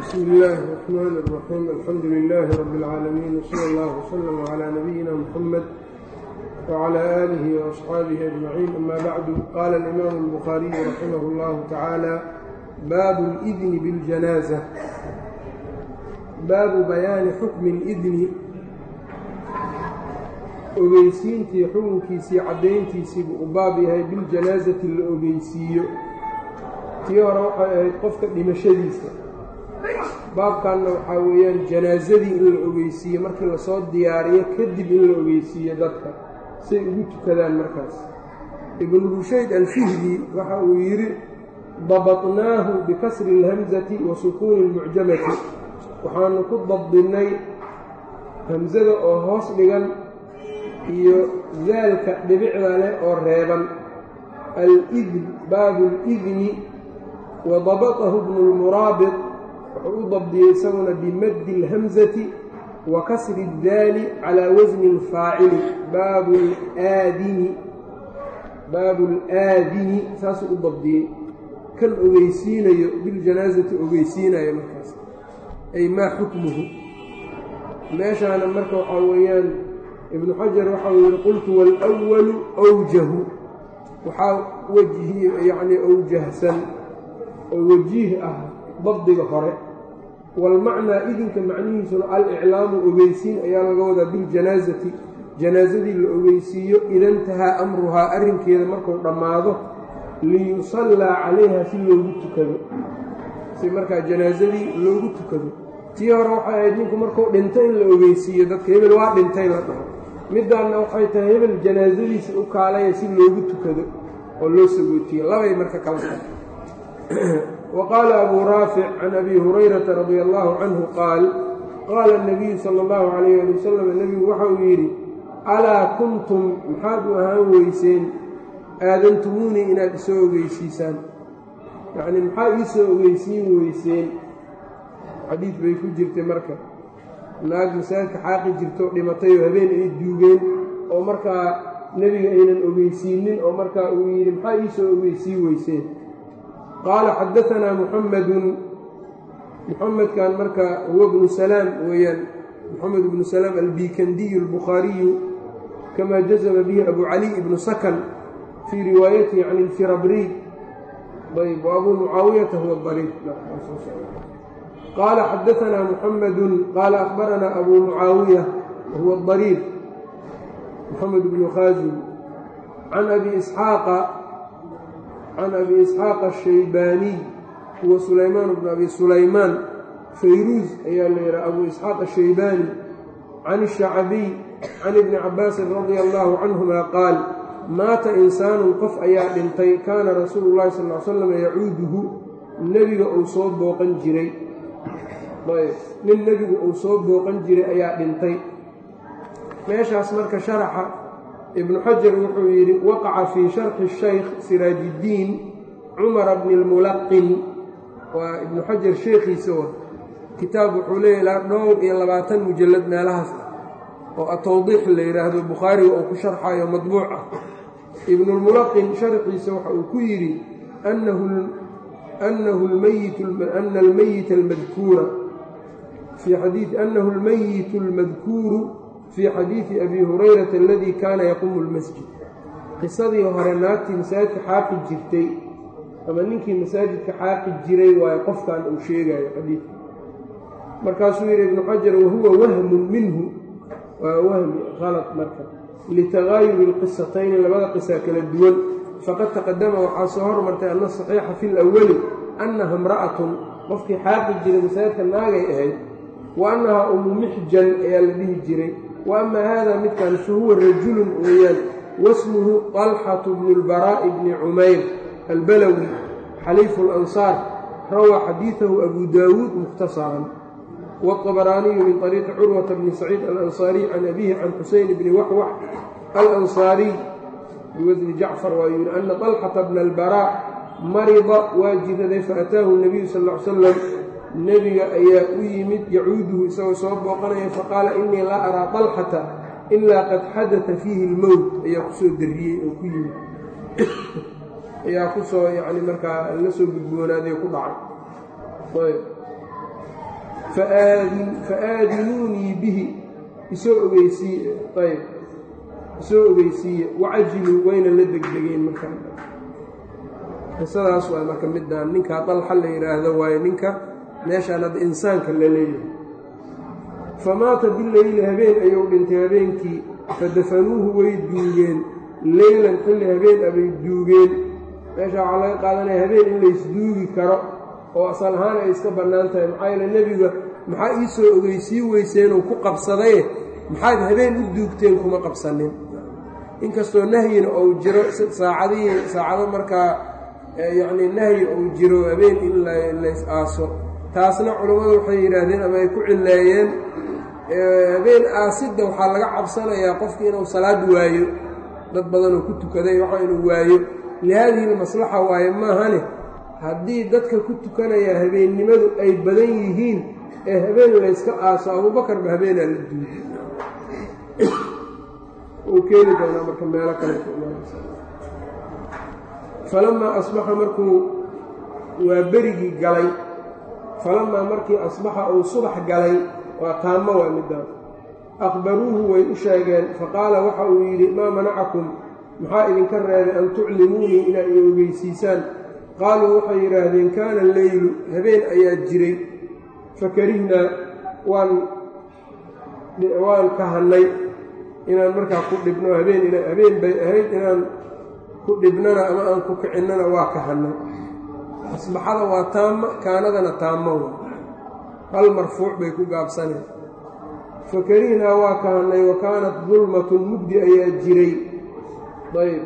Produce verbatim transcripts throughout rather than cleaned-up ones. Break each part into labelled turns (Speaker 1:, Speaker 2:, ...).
Speaker 1: بسم الله الرحمن الرحيم. الحمد لله رب العالمين، وصلى الله وسلم على نبينا محمد وعلى آله وأصحابه أجمعين. أما بعد، قال الإمام البخاري رحمه الله تعالى: باب الإذن بالجنازة. baabu bayaani xukmi اlidni, ogeysiintii xukunkiisii caddayntiisii buu u baab yahay biljanaasati la ogeysiiyo. tii hore waxay ahayd qofka dhimashadiisa, baabkanna waxaa weeyaan janaasadii in la ogeysiiyo markii lasoo diyaariyo kadib in la ogeysiiyo dadka say ugu tukadaan. markaas ibnu rushayd alfihdi waxa uu yidhi: dabatnaahu bikasri اlhamzati wa sukuuni اlmucjamati, waxaanu ku dabdinnay hamsada oo hoos dhigan iyo daalka dhibicda leh oo reeban. al-idn, baabu اlidni. wa dabatahu bnu lmuraabit wuxuu u dabdiyey isaguna bimaddi اlhamsati wa kasri اdaali calaa wasni اlfaacili. baabu aadini baabu اlaadini saasuu u dabdiyey, kan ogeysiinayo biljanaasati ogeysiinayo. markaas ay maa xukmuhu. meeshaana marka waxaa weeyaan ibnu xajar waxau yihi: qultu wاlأwalu awjahu, waxaa wejhi yacni awjahsan oo wajiih ah dabdiga hore. waalmacnaa idinka macnihiisuna aliclaamu ogeysiin ayaa laga wadaa biljanaasati, janaasadii la ogeysiiyo ida intahaa amruhaa, arrinkeeda markuu dhammaado, liyusallaa calayha si loogu tukado, si markaa janaasadii loogu tukado. tii hore waxay ahayd ninku markuu dhinto in la ogeysiiyo dadka, hebel waa dhintay la dhaho. middaanna waxay tahay hebel janaasadiisa u kaalaya si loogu tukado oo loo sagootiyo. labay marka kala tahay. wa qaala abuu raafic can abi hurayrata radia allaahu canhu qaal: qaala اnabiyu sala اllahu calayh ali wasalam, nebigu waxa uu yidhi: alaa kuntum, maxaad u ahaan weyseen, aadantumuunii inaad isoo ogeysiisaan, yacni maxaa iisoo ogeysiin weyseen. xadiid bay ku jirtay marka naag masaajidka xaaqi jirto dhimatay oo habeen ay duugeen oo markaa nebiga aynan ogeysiinin, oo markaa uu yidhi maxaa iisoo ogeysii weyseen. qaala xadaanaa muxamedun, muxamedkan marka huwa bnu salaam weeyaan, moxamed ibnu salaam albikandiyu albukhaariyu, kamaa jazama bihi abu cali ibnu sakan fii riwaayatihi can ilfirabriy. ayb wa abuu mucaawiyata huwa dariif. qaala xadaanaa muxamedun qaala akhbaranaa abuu mucaawiya wahuwa dariir moxamed bnu khaazim can abi isxaaqa can abi isxaaqa ashaybaaniy huwa sulaymaan bnu abi sulaymaan fayruuz ayaa la yidhaha abu isxaaq ashaybaani can ishacbiy can ibni cabaasin radia allaahu canhuma qaal: maata insaanun qof ayaa dhintay, kaana rasuulu llahi sal l slam yacuuduhu, nebiga uu soo booqan jiray. nin nebigu uu soo booqan jiray ayaa dhintay. meeshaas marka sharaxa ibnu xajar wuxuu yidhi: waqaca fii sharxi shaykh siraajiddiin cumara bni lmulaqin. waa ibnu xajar sheekhiisa wa kitaab wuxuu leeyahy ilaa dhowr iyo labaatan mujallad meelahaas ah oo atawdiix la yidhaahdo, bukhaariga uu ku sharxayo madbuuc ah. ibnulmulaqin sharxiisa waxa uu ku yidhi: anahu anahu ana almayita almadkuura fii xadiidi anahu almayitu almadkuuru fii xadiidi abi hurayrata aladii kaana yaqumu lmasjid. qisadii hore naagtii masaajidka xaaqi jirtay, ama ninkii masaajidka xaaqi jiray waayo qofkan uu sheegayo xadiidka. markaasuu yidhi ibnu xajar: wahuwa wahmun minhu, waa wahmi qalad marka, litagaayuri lqisatayni, labada qisa kala duwan. faqad taqadama waxaa soo hormartay ana saxiixa fi lawali annaha imra'atun, qofkii xaaqi jiray masaajidka naagay ahayd, wa annahaa umu mixjan ayaa la dhihi jiray. wa amaa haada midkan fa huwa rajulun weeyaan, wasmuhu طalxatu bnu lbaraa'i bni cumayr albalawi xaliifu اlansaar, rawaa xadiidahu abu daawuud mukhtasaran. wاطabaraaniyu min طariiqi curwata bni saciid alansaariy can abihi can xuseyn bni waxwax alansaariy biwasni jacfar waa yidhi ana طalxata bna albaraa marida waa jiraday, faataahu nabiyu sal ll ly salam, nebiga ayaa u yimid yacuuduhu isagoo soo booqanaya, faqaala innii laa araa طalxata ilaa qad xadata fiihi اlmowt, ayaa kusoo dariyey oo ku yimid ayaa kusoo yani markaa la soo gudboonaaday ku dhacay. faaadinuunii bihi isoo ogeysiiye ayb isoo ogeysiiye wacajiluu wayna la degdegeen markaa qisadaas waa marka midaan ninkaa dalxa la yidhaahdo waayo ninka meeshaan hadda insaanka la leeyahay famaata bileyli habeen ayuu dhintay habeenkii fadafanuuhu way duugeen leylan xilli habeen abay duugeen meesha waxaa laga qaadanaya habeen in laysduugi karo oo asal ahaan ay iska bannaan tahay maxaa yeele nebiga maxaa ii soo ogeysii weyseenuu ku qabsadaye maxaad habeen u duugteen kuma qabsanin inkastoo nahyina ou jiro saacadihii saacado markaa yacnii nahyi ou jiro habeen in lays aaso taasna culammadu waxay yidhaahdeen ama ay ku cileeyeen habeen aasidda waxaa laga cabsanayaa qofki inuu salaad waayo dad badanoo ku tukaday waxa inuu waayo lihaadihi lmaslaxa waaye maahane haddii dadka ku tukanayaa habeennimadu ay badan yihiin ee habeen layska aaso abuubakarba habeenaa la duuday uu keeni doonaa marka meelo kale falamaa asbaxa markuu waa berigii galay falamaa markii asbaxa uu subax galay waa taamo waa midaan akhbaruuhu way u sheegeen faqaala waxa uu yidhi maa manacakum maxaa idinka reebay an tuclimuunii inaa i ogeysiisaan qaaluu waxay yidhaahdeen kaana leylu habeen ayaa jiray fakarihnaa waan waan kahannay inaan markaa ku dhibno habeen ina habeen bay ahayd inaan ku dhibnana ama aan ku kicinnana waa kahannay asbaxada waa taama kaanadana taamo wa hal marfuuc bay ku gaabsaneen fakarihnaa waa kahannay wa kaanat dulmatun mugdi ayaa jiray ayb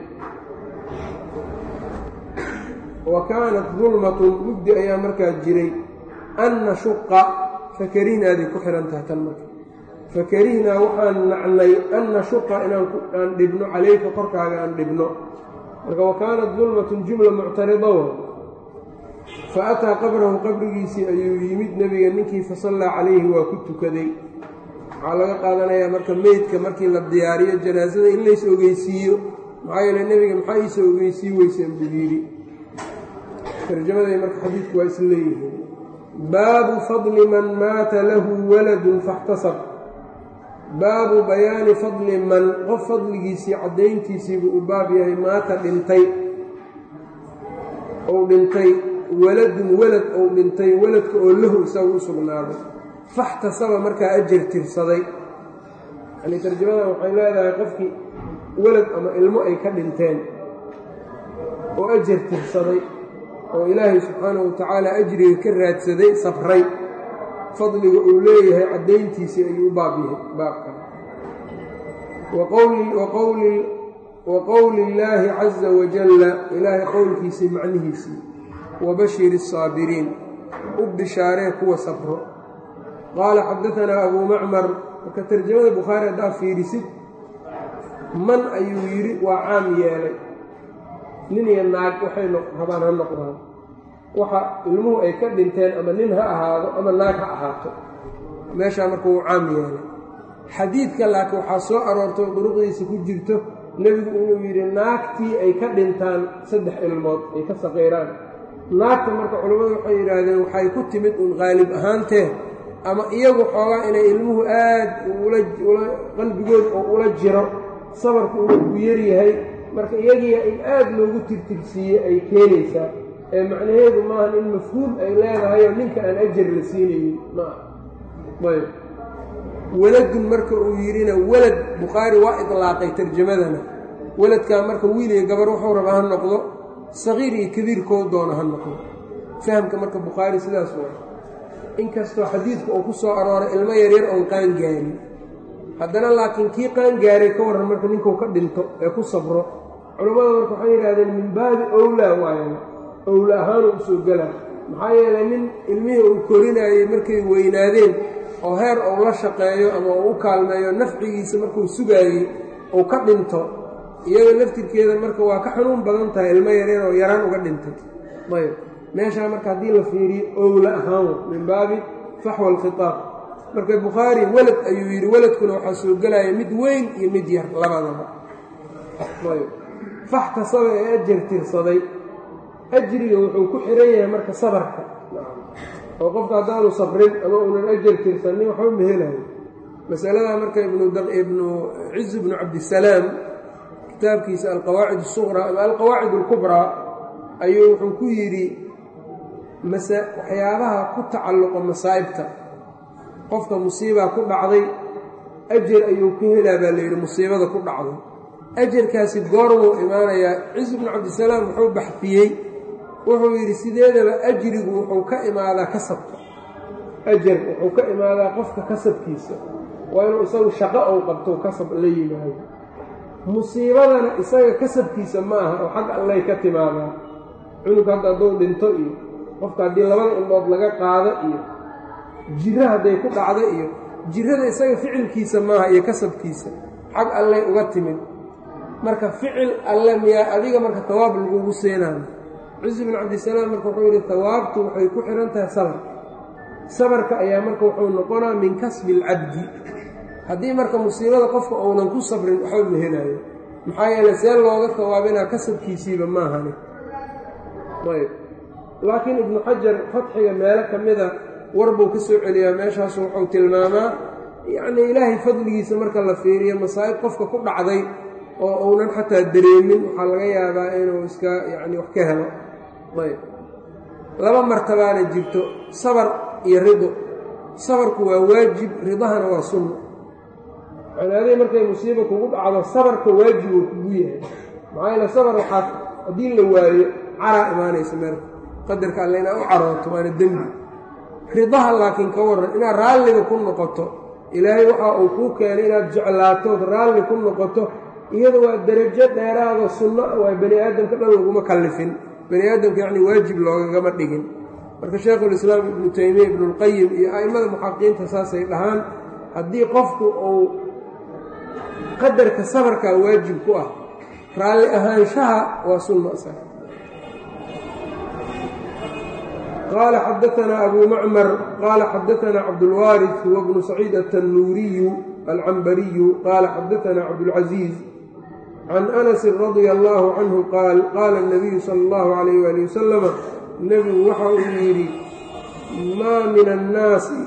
Speaker 1: wa kaanat dulmatun mugdi ayaa markaa jiray an nashuqa fakarihnaadii ku xihan tahay tan marka fakarihnaa waxaan nacnay an nashuqa inaan dhibno calayka korkaaga aan dhibno marka wa kaanat dulmatun jumla muctarida wa fa ataa qabrahu qabrigiisii ayuu yimid nebiga ninkii fasallaa calayhi waa ku tukaday waxaa laga qaadanayaa marka meydka markii la diyaariyo janaasada in lays ogeysiiyo maxaa yeele nebiga maxaa iisoo ogeysii weyseen buu yidhi tarjamaday marka xadiidku waa is leeyihiin baabu fadli man maata lahu waladun faxtasab baabu bayaani fadli man qof fadligiisii caddayntiisiibuu u baab yahay maata dhintay ou dhintay waladun walad ou dhintay waladka oo lahu isagu u sugnaaday faxtasaba markaa ajar tirsaday yani tarjamadan waxay leedahay qofkii walad ama ilmo ay ka dhinteen oo ajar tirsaday oo ilaahay subxaanahu watacaala ajriga ka raadsaday sabray fadliga uu leeyahay caddayntiisii ayuu u baab yahay baabka wa qowli illaahi caza wajalla ilaahay qowlkiisii macnihiisii wabashiri الsaabiriin u bishaaree kuwa sabro qaala xadaanaa abuu macmar marka tarjamada bukhaari haddaa fiirisid man ayuu yidhi waa caam yeelay nin iyo naag waxay rabaan ha noqdaan waxa ilmuhu ay ka dhinteen ama nin ha ahaado ama naag ha ahaato meeshaa marka wuu caam yeelay xadiidka laakiin waxaa soo aroortay duruqdiisa ku jirto nebigu inuu yidhi naagtii ay ka dhintaan saddex ilmood ay ka saqiiraan naagta marka culammadu waxay yidhaahdeen waxay ku timid uun qaalib ahaantee ama iyagu xoogaa inay ilmuhu aad qalbigooda oo ula jiro sabarku uu ku yaryahay marka iyagiia in aad loogu tirtirsiiyey ay keenaysaa ee macnaheedu maahan in mafhuum ay leedahayoo ninka aan ajar la siinaynin maaha ayb waladun marka uu yidhina walad bukhaari waa idlaaqay tarjamadana waladkaa marka wiil iyo gabar wuxuu raba ha noqdo saqiir iyo kabiir kow doona ha noqdo fahamka marka bukhaari sidaas waa inkastoo xadiidka uu ku soo arooray ilmo yaryar oon qaan gaarin haddana laakiin kii qaan gaaray ka warran marka ninkuu ka dhinto ee ku sabro culammada marka waxay yidhahdeen min baabi owlaa waayan owla ahaanu u soo gala maxaa yeelay nin ilmihii uu korinaayey markay weynaadeen oo heer uu la shaqeeyo ama uu u kaalmeeyo nafcigiisa markuu sugaayey uu ka dhinto iyaga laftirkeeda marka waa ka xanuun badan tahay ilmo yaryar oo yaraan uga dhintay ayb meeshaa marka haddii la fiiriyo owla ahaan min baabi faxwa alkhitaab marka bukhaari walad ayuu yidhi waladkuna waxaa soo gelaya mid weyn iyo mid yar labadaba ayb faxtasaba ee ajar tirsaday ajriga wuxuu ku xihan yahay marka sabarka oo qofka haddaanu sabrin ama uunan ajar tirsanin waxba ma helayo. masaladaa marka ibnu ciz ibnu cabdisalaam kitaabkiisa alqawaacid asuqraa ama alqawaacid alkubraa ayuu wuxuu ku yidhi waxyaabaha ku tacalluqa masaa'ibta qofka musiibaa ku dhacday ajar ayuu ka helaa baa layidhi musiibada ku dhacday. ajarkaasi goormuu imaanayaa? ciz ibnu cabdisalaam wuxuu baxfiyey, wuxuu yidhi sideedaba ajrigu wuxuu ka imaadaa kasabka. ajar wuxuu ka imaadaa qofka kasabkiisa, waa inuu isagu shaqo ou qabto kasab la yimaado. musiibadana isaga kasabkiisa ma aha oo xag allay ka timaadaa. cunug hadda hadduu dhinto iyo qofka haddii labada indhood laga qaado iyo jiro hadday ku dhacdo iyo jirada isaga ficilkiisa maaha iyo kasabkiisa, xag allay uga timid. marka ficil alle miyaa adiga marka tawaab lagugu seenaayo? ciz ibnu cabdisalaam marka wuxuu yidhi tawaabtu waxay ku xihan tahay sabar. sabarka ayaa marka wuxuu noqonaa min kasbi alcabdi. haddii marka musiibada qofka uunan ku sabrin waxba ma helaayo, maxaa yeele see looga tawaabinaa kasabkiisiiba maahane. ayb laakiin ibnu xajar fatxiga meelo ka mida war buu ka soo celiyaa, meeshaasu wuxuu tilmaamaa yacnii ilaahay fadligiisa marka la fiiriyo masaa'ib qofka ku dhacday oo uunan xataa dareemin waxaa laga yaabaa inuu iska yacni wax ka helo. ayb laba martabaana jirto, sabar iyo rido. sabarku waa waajib, ridahana waa sunno. macnaaday markay musiibo kugu dhacdo sabarka waajib uu kugu yahay, maxaa yeele sabar waxaa haddii la waayo caraa imaanaysa meelka qadarka alle inaad u carooto waana dembi. ridaha laakiin ka warran inaad raalliga ku noqoto, ilaahay waxa uu kuu keenay inaad jeclaatood raalli ku noqoto, iyada waa darajo dheeraada sunno waa bani aadamka dhan laguma kallifin. bani aadamka yacni waajib loogagama dhigin. marka shaykhulislaam ibnu taymiya ibnulqayim iyo a'immada muxaqiqiinta saasay dhahaan haddii qofku uu qadarka sabarkaa waajib ku ah, raalli ahaanshaha waa sunno isaga. qaala xadaanaa abuu macmar qaala xadaanaa cabdulwaariث huwa bnu saciid atannuuriyu alcambariyu qaala xadaanaa cabdulcaziiz can anasin radia allaahu canhu qaal qaala اnabiyu sala اllahu calayh waali wasalama nebigu waxa uu yidhi maa min annaasi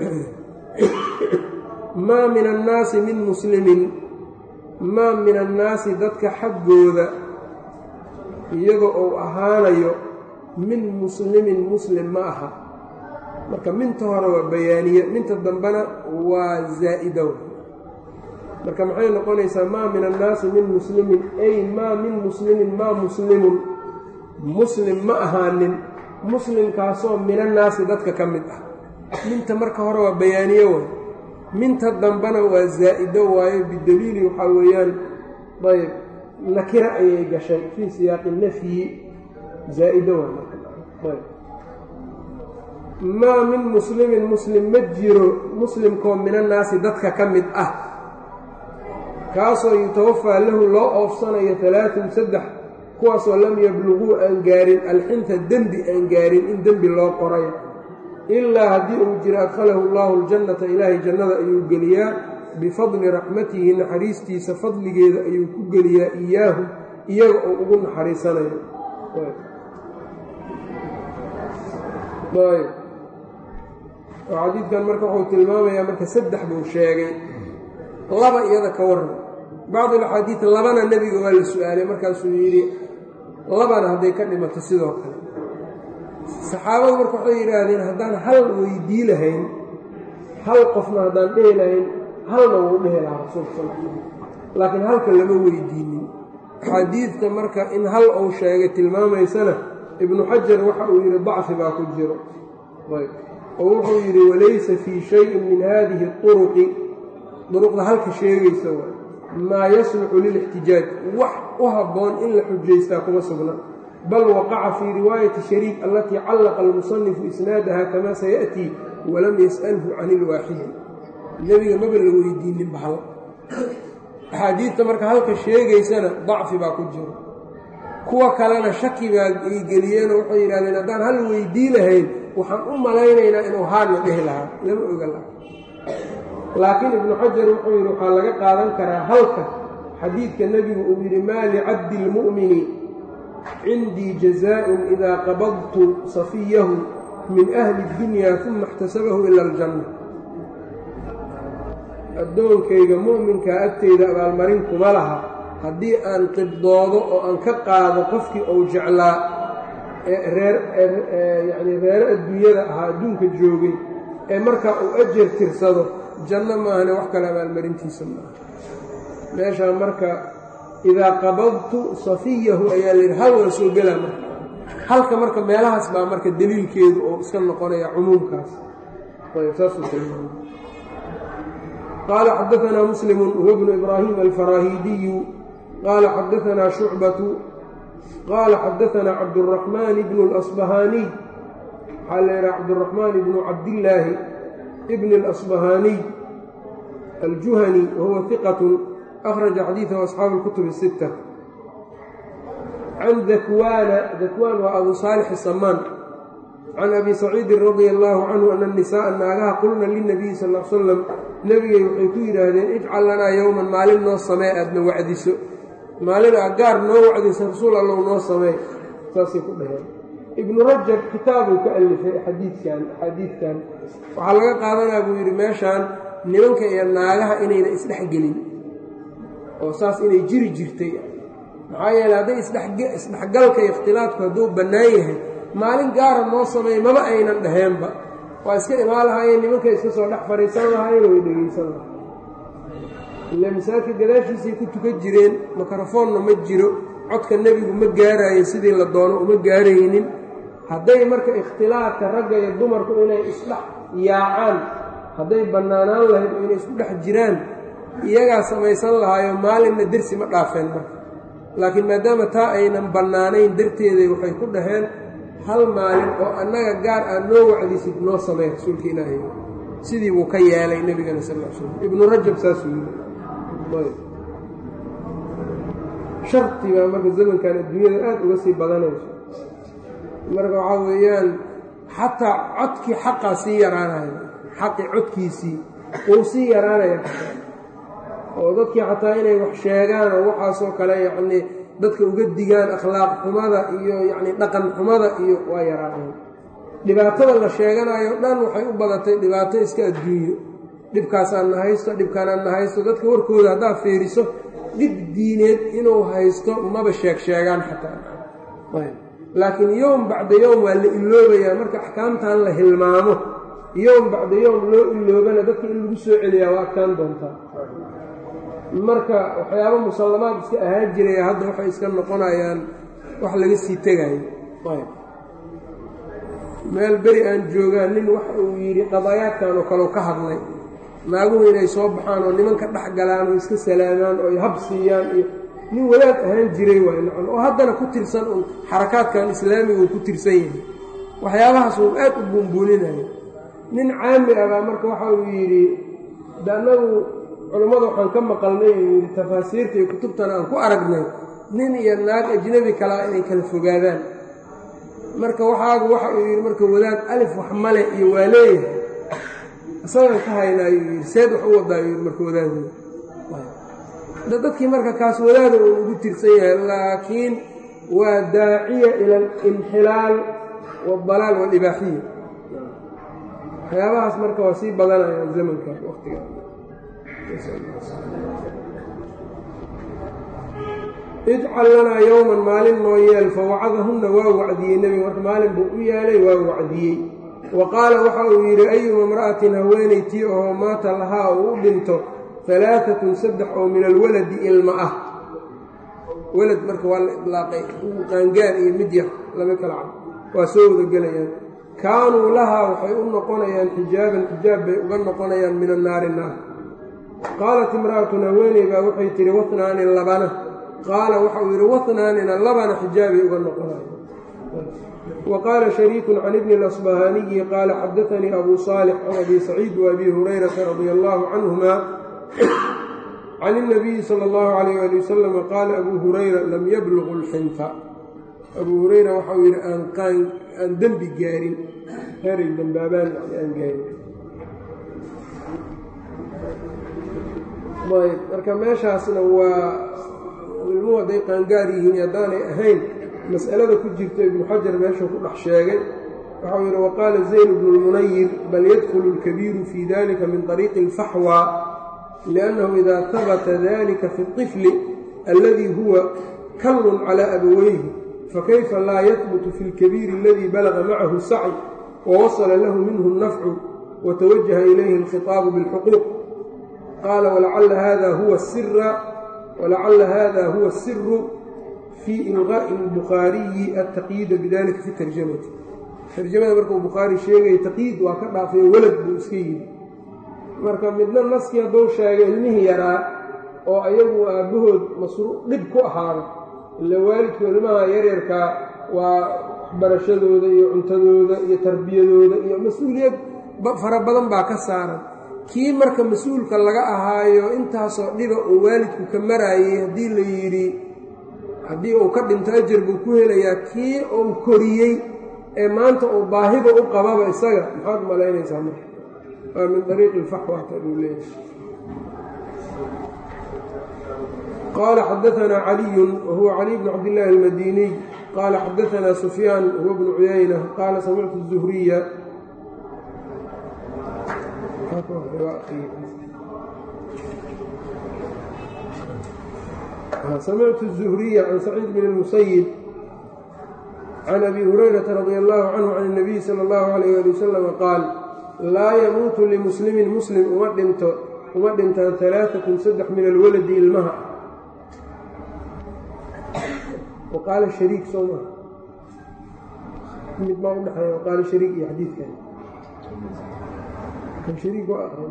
Speaker 1: maa min annaasi min muslimin maa min annaasi dadka xaggooda iyagoo uu ahaanayo min muslimin muslim ma aha. marka minta hore waa bayaaniye, minta dambena waa zaa'idow. marka maxay noqonaysaa maa min annaasi min muslimin ay maa min muslimin maa muslimun muslim ma ahaanin muslimkaasoo minannaasi dadka ka mid ah. minta marka hore waa bayaaniye way, minta dambena waa zaa'ido waayo bidaliili waxaa weeyaan ayb nakira ayay gashay fii siyaaqi nafyi, zaa'ido waay marka ayb maa min muslimin muslim ma jiro muslimkoo minannaasi dadka ka mid ah kaasoo yutawafaa lahu loo oofsanayo alaaun saddex kuwaasoo lam yabluguu aan gaarin alxinta dembi aan gaarin in dembi loo qoray, ilaa haddii uu jiro adkhalahu allaahu aljannata ilaahay jannada ayuu geliyaa bifadli raxmatihi naxariistiisa fadligeeda ayuu ku geliyaa iyaahu iyaga oo ugu naxariisanayo. oo xadiidkan marka wuxuu tilmaamayaa marka saddex buu sheegay, laba iyada ka warran. bacdu alaxaadiid labana nebiga waa la su-aalay, markaasuu yidhi labana hadday ka dhimato sidoo kale. saxaabadu marka waxay yidhaahdeen haddaan hal weydii lahayn, hal qofna haddaan dhehi lahayn halna wuu dhehi lahaa rasuulka sal l laakiin halka lama weydiinin. axaadiidta marka in hal uu sheegay tilmaamaysana ibnu xajar waxa uu yidhi dacfi baa ku jiro. oo wuxuu yidhi walaysa fii shayin min haadihi اطuruqi, duruqda halka sheegaysa waay maa yasluxu lilاxtijaaj, wax u habboon in la xujaystaa kuma sugna. bal waqaca fii riwaayati shariik alatii callaqa almusanifu isnaadaha kamaa sayaأtii walam yas'alhu can ilwaaxidi. nebiga maba la weydiinin bahal. axaadiidta marka halka sheegaysana dacfi baa ku jiro. kuwa kalena shaki baa ay geliyeenoo waxay yidhahdeen haddaan hal weydii lahayn waxaan u malaynaynaa inuu haarna dhehi lahaa, lama oga laha. laakiin ibnu xajar wuxuu yidhi waxaa laga qaadan karaa halka xadiidka nebigu uu yidhi maa licabdi اlmu'mini cindii jazaaءun idaa qabadtu safiyahu min ahli اdunyaa uma اxtasabahu ila aljanna addoonkayga mu'minkaa agteyda abaalmarin kuma laha haddii aan qibdoodo oo aan ka qaado qofkii uu jeclaa ee reer yacni reere adduunyada ahaa adduunka joogay ee markaa uu ajar tirsado janno maahane wax kale abaalmarintiisa maaha meeshaa marka idaa qabadtu safiyahu ayaa layidhi hal waa soo gelaa marka halka marka meelahaas baa marka deliilkeedu oo iska noqonaya cumuumkaas saasuu tilmaamay qaala xadaanaa muslimu huwa bnu ibraahim alfaraahiidiyu qaala xadaanaa shucbatu qaala xadaanaa cabduraxmaan bnu اlasbahaaniy waxaa la yidhaha cabduraxmaan bnu cabdillaahi bni اlasbahaaniy aljuhani wahuwa hiqatu akhraja xadiidahu asxaabu اlkutub الsitta can dakwaana dakwaan waa abu saalix samaan can abi saciidin radia allaahu canhu ana nisaaa naagaha qulna linabiyi sal l slam nebigay waxay ku yidhaahdeen ijcal lanaa yowman maalin noo samee aadna wacdiso maalin aad gaar noo wacdiso rasuul allow noo samee saasay ku dhaheen ibnu rajab kitaabuu ka alifay xadiidkan axaadiidkan waxaa laga qaadanaa buu yidhi meeshaan nimanka iyo naagaha inayna isdhexgelin oo saas inay jiri jirtay maxaa yeeley hadday isdhexgalka iyo ikhtilaadku hadduu bannaan yahay maalin gaara noo sameey maba aynan dhaheenba waa iska imaan lahaayeen nimankay iska soo dhex fadhiisan lahaayeen way dhegaysan lahayen ila masaajidka gadaashiisay ku tukan jireen mikrofoonna ma jiro codka nebigu ma gaaraayo sidii la doono uma gaaraynin hadday marka ikhtilaadka ragga iyo dumarku inay isdhex yaacaan hadday bannaanaan lahayd oo inay isku dhex jiraan iyagaa samaysan lahaayo maalinna dersi ma dhaafeen marka laakiin maadaama taa aynan bannaanayn darteeday waxay ku dhaheen hal maalin oo annaga gaar aad noo wacdisid noo samey rasuulka ilaahay sidii buu ka yeelay nebigana sal l slam ibnu rajab saasuu yidhi sharti baa marka zamankan adduunyada aada uga sii badanayso marka waxaa weeyaan xataa codkii xaqaa sii yaraanaya xaqii codkiisii uu sii yaraanaya oo dadkii xataa inay wax sheegaan oo waxaasoo kale yacnii dadka uga digaan akhlaaq xumada iyo yacni dhaqan xumada iyo waa yaraadeen dhibaatada la sheeganayo dhan waxay u badatay dhibaato iska adduunyo dhibkaasaan na haysto dhibkaanaan na haysto dadka warkooda haddaad fiiriso dhib diineed inuu haysto maba sheeg sheegaan xataa laakiin yowm bacda yowm waa la iloobayaa marka axkaamtan la hilmaamo yowm bacda yowm loo iloobana dadka in lagu soo celiyaa waa adkaan doontaa marka waxyaaba musallamaad iska ahaan jiraya hadda waxay iska noqonayaan wax laga sii tegayo meel beri aan joogaan nin waxa uu yidhi qadaayaadkan oo kaleu ka hadlay naaguhu inay soo baxaan oo nimanka dhex galaan oo iska salaamaan oo ay hab siiyaan iyo nin wadaad ahaan jiray waay nacam oo haddana ku tirsan un xarakaadkan islaamiga uu ku tirsan yahay waxyaabahaas uu aad u buunbuuninayo nin caami ah baa marka waxa uu yidhi de annagu culammada waxaan ka maqalnay uu yidhi tafaasiirta iyo kutubtana aan ku aragnay nin iyo naag ajnabi kalaa inay kala fogaadaan marka waxaagu waxa uu yidhi marka wadaad alif wax male iyo waa leeyahay isagaan ka haynaayo yidhi seed wax u wadaayo yidhi marka wadaadooda dadkii marka kaas wadaada uu ugu tirsan yahay laakiin waa daaciya ila alinxilaal waaldalaal waalibaaxiya waxyaabahaas marka waa sii badanayaan zamanka waqtiga ijcal lanaa yowman maalin noo yeel fawacadahunna waa wacdiyey nebiga marka maalin buu u yeelay waa wacdiyey wa qaala waxa uu yidhi ayuma imra'atin haweenaytii oo maata lahaa uu u dhinto alaaatun saddex oo min alwaladi ilma ah walad marka waa la idlaaqay qaangaan iyo midyax lama kala cad waa soo wada gelayaan kaanuu lahaa waxay u noqonayaan xijaaban xijaab bay uga noqonayaan min annaari naar qaalat imra'atun haweeney baa waxay tihi watnaani labana qaala waxauu yidhi watnaanina labana xijaabay uga noqonaya wa qaala shariikun can ibni اlasbahaaniyi qaala xadaanii abu saalix can abi saciid waabi hurayrata radia allaahu canhuma can الnabiyi salى اllahu alayh ali wasalama qaala abuu hurayra lam yabluqu اlxinfa abuu hurayra waxau yidhi aan aan dembi gaarin heray dembaabaan aan gaarin ayb marka meeshaasna waa ilmuhu hadday qaangaar yihiin haddaanay ahayn mas'alada ku jirto ibnu xajar meeshuu ku dhex sheegay waxau yihi waqaala zayn bnu lmunayir bal yadkulu اlkabiiru fii dalika min طariiqi اlfaxwa liأnnahu ida habata dalika fi الطifli aladi huwa kallun calى abawayhi fakayfa laa yahbutu fi اlkabiiri aladi balaga macahu الsacي wawasala lahu minhu الnafcu watawajaha ilayhi اlkhiطaabu bاlxuquuq qaala walacala hada huwa sira walacala hada huwa الsiru fii ilqaaءi اlbukhaariyi altaqyiida bidalika fi tarjamati tarjamada markuu bukhaari sheegaya taqyiid waa ka dhaafayo welad buu iska yidhi marka midna naskii hadduu sheegay ilmihii yaraa oo ayagu aabbahood masru dhib ku ahaada ila waalidku ilmaha yaryarkaa waa waxbarashadooda iyo cuntadooda iyo tarbiyadooda iyo mas-uuliyad fara badan baa ka saaran kii marka mas-uulka laga ahaayo intaasoo dhiba oo waalidku ka maraayay haddii la yidhi haddii uu ka dhinto ajar buu ku helayaa kii uu koriyey ee maanta uu baahida u qababa isaga maxaad malaynaysaa marka waa min ariiqi اlfaxwata buu leeyahay qaala xadaanaa caliyu wahuwa caliy bn cabdillaahi almadiniy qaala xadaanaa sufyaan huwa bnu cuyayna qaala samictu الzuhriya samictu الzuhriya can saciid bn اlmusayib can abi hurayrata radi allahu canhu can الnabiy salى اllahu alayh ali wasalama qaal laa yamuutu limuslimin muslim uma dhinto uma dhintaan alaaatun saddex min alwaladi ilmaha wa qaala shariik soo maa mid maa udhexeeya waqaala shariik iyo xadiidkan kan shariik waa aqri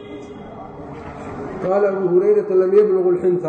Speaker 1: qaala abu hurayrata lam yablugu اlxinta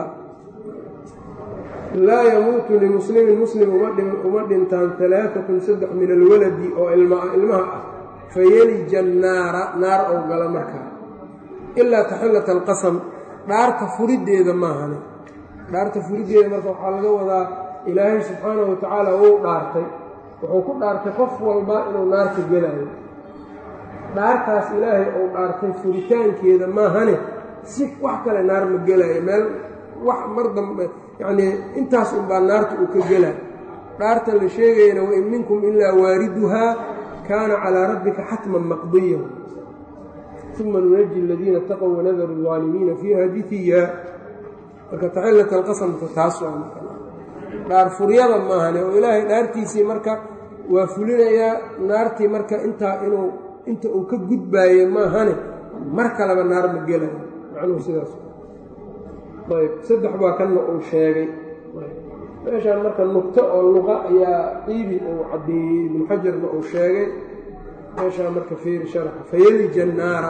Speaker 1: laa yamuutu limuslimin muslim uma dhintaan alaaatun saddex min alwaladi oo ilmaha ah fayelija annaara naar ou gala markaa ilaa taxillata alqasam dhaarta furiddeeda maahane dhaarta furiddeeda marka waxaa laga wadaa ilaahay subxaanahu wa tacaala wuu dhaartay wuxuu ku dhaartay qof walba inuu naarta gelayo dhaartaas ilaahay ou dhaartay furitaankeeda maahane si wax kale naar ma gelayo meel wax mar dambe yacnii intaas unbaa naarta uu ka gelaayo dhaarta la sheegayana wain minkum ilaa waariduhaa kaana calىa rabbika xatman maqdiya uma nunaji aladiina اtaqow wanadaru الظaalimiina fiiha difiya marka taxillat alqasamka taas dhaar furyada maahane oo ilaahay dhaartiisii marka waa fulinayaa naartii marka intaa inuu inta uu ka gudbaayo maahane mar kaleba naar ma gelayo macnuhu sidaas ayb saddex baa kanna uu sheegay meeshaan marka nugto oo luqa ayaa qiibi uu caddeeyey ibnu xajarna uu sheegay meeshaan marka fiiri sharxa fayelija annaara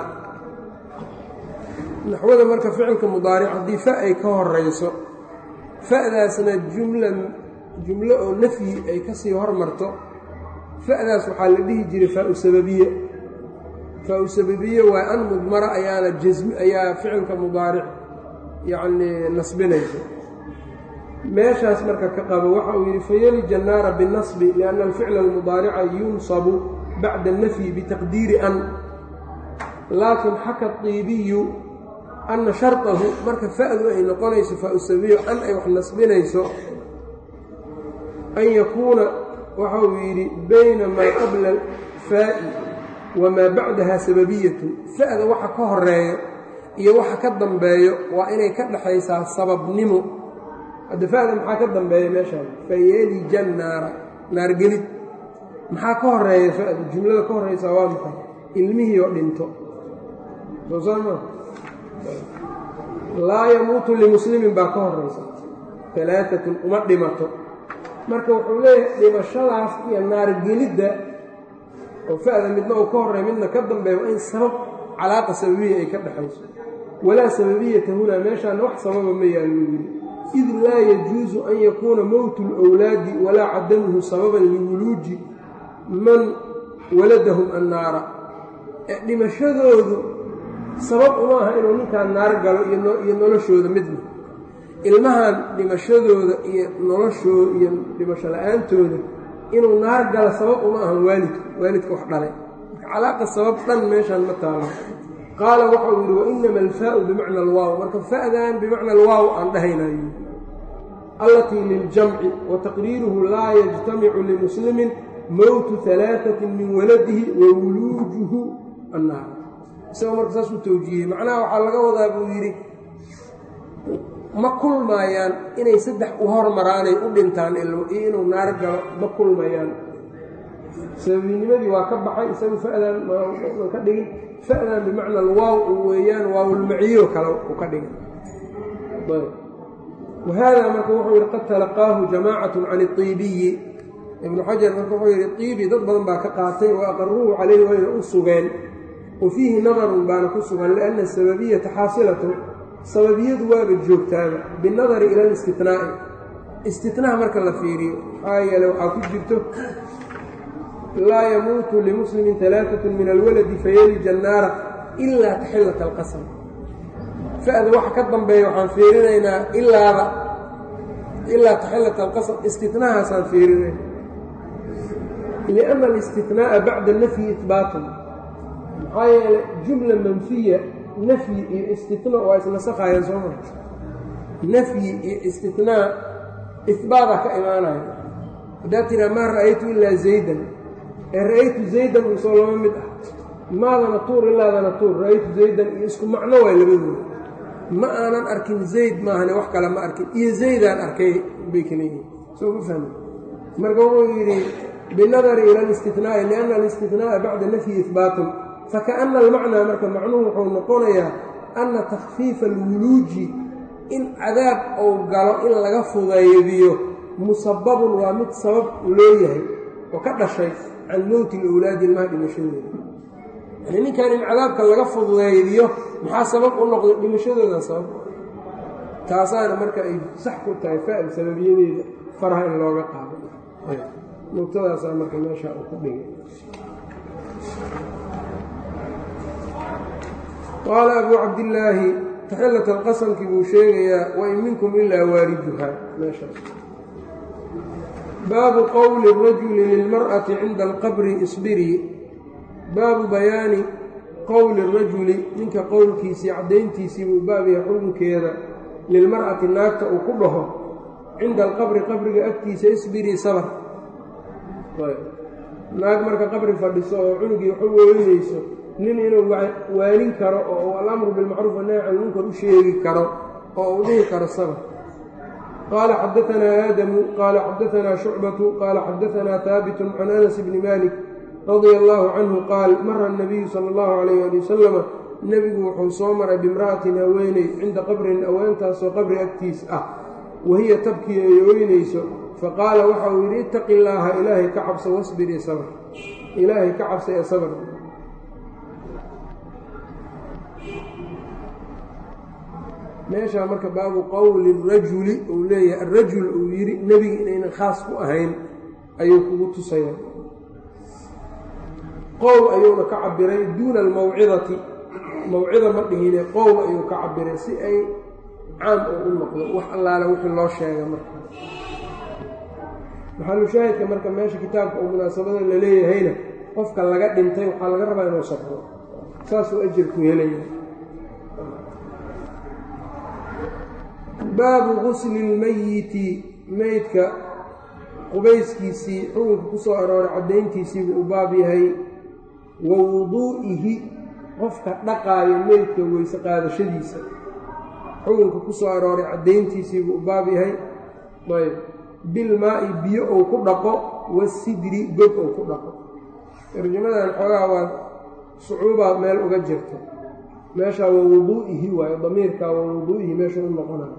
Speaker 1: naxwada marka ficilka mudaaric haddii fa ay ka horayso fa'daasna jumla jumlo oo nafyi ay ka sii hormarto fa'daas waxaa la dhihi jiray faa-u sababiye faa-u sababiye waa an mudmara ayaana jasmi ayaa ficilka mudaaric yacnii nasbinaysa meeshaas marka ka qabo waxa uu yidhi fayelija annaara binnasbi lianna alficla almudaarica yunsabu bacda annafyi bitaqdiiri an laakin xaka diibiyu anna sharطahu marka fa'du ay noqonayso faa-u sababiyo an ay wax nasbinayso an yakuuna waxa uu yidhi bayna maa qabla faa'i wamaa bacdaha sababiyatu fa'da waxa ka horeeyo iyo waxa ka dambeeyo waa inay ka dhexaysaa sababnimo hadda fa'da maxaa ka dambeeya meeshaan fayelija annaara naargelid maxaa ka horeeya fa'da jumlada ka horeysaa waa maxay ilmihii oo dhinto soo saama laa yamuutu limuslimin baa ka horeysa alaaatun uma dhimato marka wuxuu leeyahay dhimashadaas iyo naargelidda oo fa'da midna uu ka horeeya midna ka dambeeya waa in sabab calaaqa sababiya ay ka dhexayso walaa sababiyata hunaa meeshaana wax sababa ma yaallo yiri id laa yajuusu an yakuuna mowtu اlأwlaadi walaa cadamuhu sababan liwuluuji man waladahum annaara dhimashadoodu sabab uma aha inuu ninkaan naar galo iyo noloshooda midna ilmahan dhimashadooda iyo noloshooda iyo dhimasho la-aantooda inuu naar galo sabab uma ahan waalidku waalidka wax dhalay calaaqa sabab dhan meeshaan ma taalo qaala waxau yidhi wainama alfaau bimacna alwaaw marka fa'dan bimacna alwaaw aan dhahaynayo allatii liljamci wa taqriiruhu laa yajtamicu limuslimin mowtu halaaثatin min waladihi wa wuluujuhu annaar isagoo marka saas u tawjiihiyey macnaha waxaa laga wadaa buu yidhi ma kulmaayaan inay saddex u hormaraanay u dhintaan ilmo iyo inuu naar galo ma kulmayaan sababinimadii waa ka baxay isagu fa'dan man ka dhigin fa'dan bimacna alwaaw u weeyaan waawulmaciyo kale u ka dhigin wahaadaa marka wuxuu yidhi qad talaqaahu jamaacatu can iibiyi ibnu xajar marka wuxuu yidhi iibi dad badan baa ka qaatay wa aqaruuhu calayhi wayna u sugeen wa fiihi nadarun baana ku sugan lianna asababiyata xaasilatu sababiyadu waaba joogtaaba binnadari ila alistitnaa'i istitnaa marka la fiiriyo maxaa yeele waxaa ku jirto laa yamuutu limuslimin alaaatun min alwaladi fayalija annaara ilaa taxillata alqasam fa'da waxa ka dambeeya waxaan fiirinaynaa ilaaba ilaa taxillata alqasam istitnaahaasaan fiirinayna lianna alistitnaa'a bacda nafyi ihbaatun maxaa yeele jumla manfiya nafyi iyo istitnaa waa isnasakhaayeen soo maa nafyi iyo istitnaa ihbaadaa ka imaanaya haddaad tiraa maa ra'aytu ilaa zaydan ee ra'aytu zaydan uusoo lama mid ah maadana tuur ilaadana tuur ra'aytu zaydan iyo isku macno waay labadooda ma aanan arkin zayd maahane wax kale ma arkin iyo zaydaan arkay bay kala yihiin soo ma fahmi marka wuxuu yidhi binadari ila alistitnaa'i lianna alistitnaa'a bacda nafyi ihbaatun fakaana almacnaa marka macnuhu wuxuu noqonayaa anna takhfiifa alwuluuji in cadaab ou galo in laga fudaydiyo musababun waa mid sabab loo yahay oo ka dhashay can mowti alawlaadi ilmaha dhimashadooda yani ninkan in cadaabka laga fudaydiyo maxaa sabab u noqday dhimashadooda sabab taasaana marka ay sax ku tahay fa'il sababiyadeeda faraha in looga qaado nuqtadaasaa marka meesha uu ku dhigay qaala abuu cabdillaahi taxillata alqasamkii buu sheegayaa wain minkum ilaa waariduhaa meeshaas baabu qowli الrajuli lilmar'ati cinda alqabri isbirii baabu bayaani qowli الrajuli ninka qowlkiisii caddayntiisii buu baab yahay xukunkeeda lilmar'ati naagta uu ku dhaho cinda alqabri qabriga agtiisa isbirii sabar naag marka qabri fadhiso oo cunugii waxu weynayso nin inuu waanin karo oo alamru bilmacruuf wannahy can lmunkar u sheegi karo oo uu dhihi karo sabr qaala xadaanaa aadamu qaala xadaanaa shucbatu qaala xadaanaa haabitun can anas bni malik radia allaahu canhu qaal mara anabiyu sala allahu calayh ali wasalama nebigu wuxuu soo maray bimra'atin haweeney cinda qabrin haweentaasoo qabri agtiis ah wahiya tabkii ay weynayso faqaala waxa uu yidhi ittaqi illaaha ilaahay ka cabso wasbir ee sabr ilaahay ka cabsa ee sabr meeshaa marka baabu qowli rajuli uu leeyahay arajul uu yidhi nebiga inaynan khaas ku ahayn ayuu kugu tusaya qowl ayuuna ka cabiray duuna almawcidati mawcida ma dhihine qowl ayuu ka cabiray si ay caam oo u noqdo wax allaale wixii loo sheega marka maxalushaahidka marka meesha kitaabka oo munaasabada la leeyahayna qofka laga dhintay waxaa laga rabaa inuu sabro saasuu ajarku helaya baabu gusli lmayiti meydka qubayskiisii xukunka ku soo arooray caddayntiisiibuu u baab yahay wa wuduu'ihi qofka dhaqaayo meydka weyse qaadashadiisa xukunka ku soo arooray caddayntiisiibuu u baab yahay ayb bilmaa'i biyo ou ku dhaqo wasidri god ou ku dhaqo tarjamadan xoogaa waa sucuubaa meel uga jirta meeshaa waa wuduu'ihi waayo damiirkaa waa wuduu'ihi meesha u noqonayo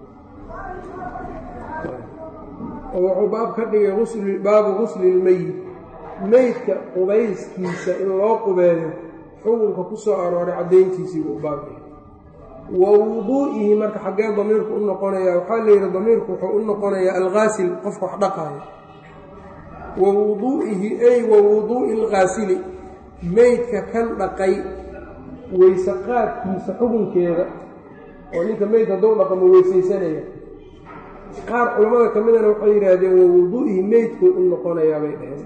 Speaker 1: oo wuxuu baab ka dhigay usli baabu gusli lmeyit meydka qubayskiisa in loo qubeeyo xukunka ku soo arooray caddayntiisiibuu u baab yahay wa wuduu'ihi marka xaggee damiirku u noqonayaa waxaa la yidhi damiirku wuxuu u noqonayaa alghaasil qofka wax dhaqaayo wa wuduu'ihi ay wa wuduu'i alghaasili meydka kan dhaqay weyse qaadkiisa xukunkeeda oo ninka meyd hadduu dhaqamo weysaysanaya qaar culammada ka midana waxay yidhaahdeen wa wuduu'ihi meydkuu u noqonayaa bay dhaheen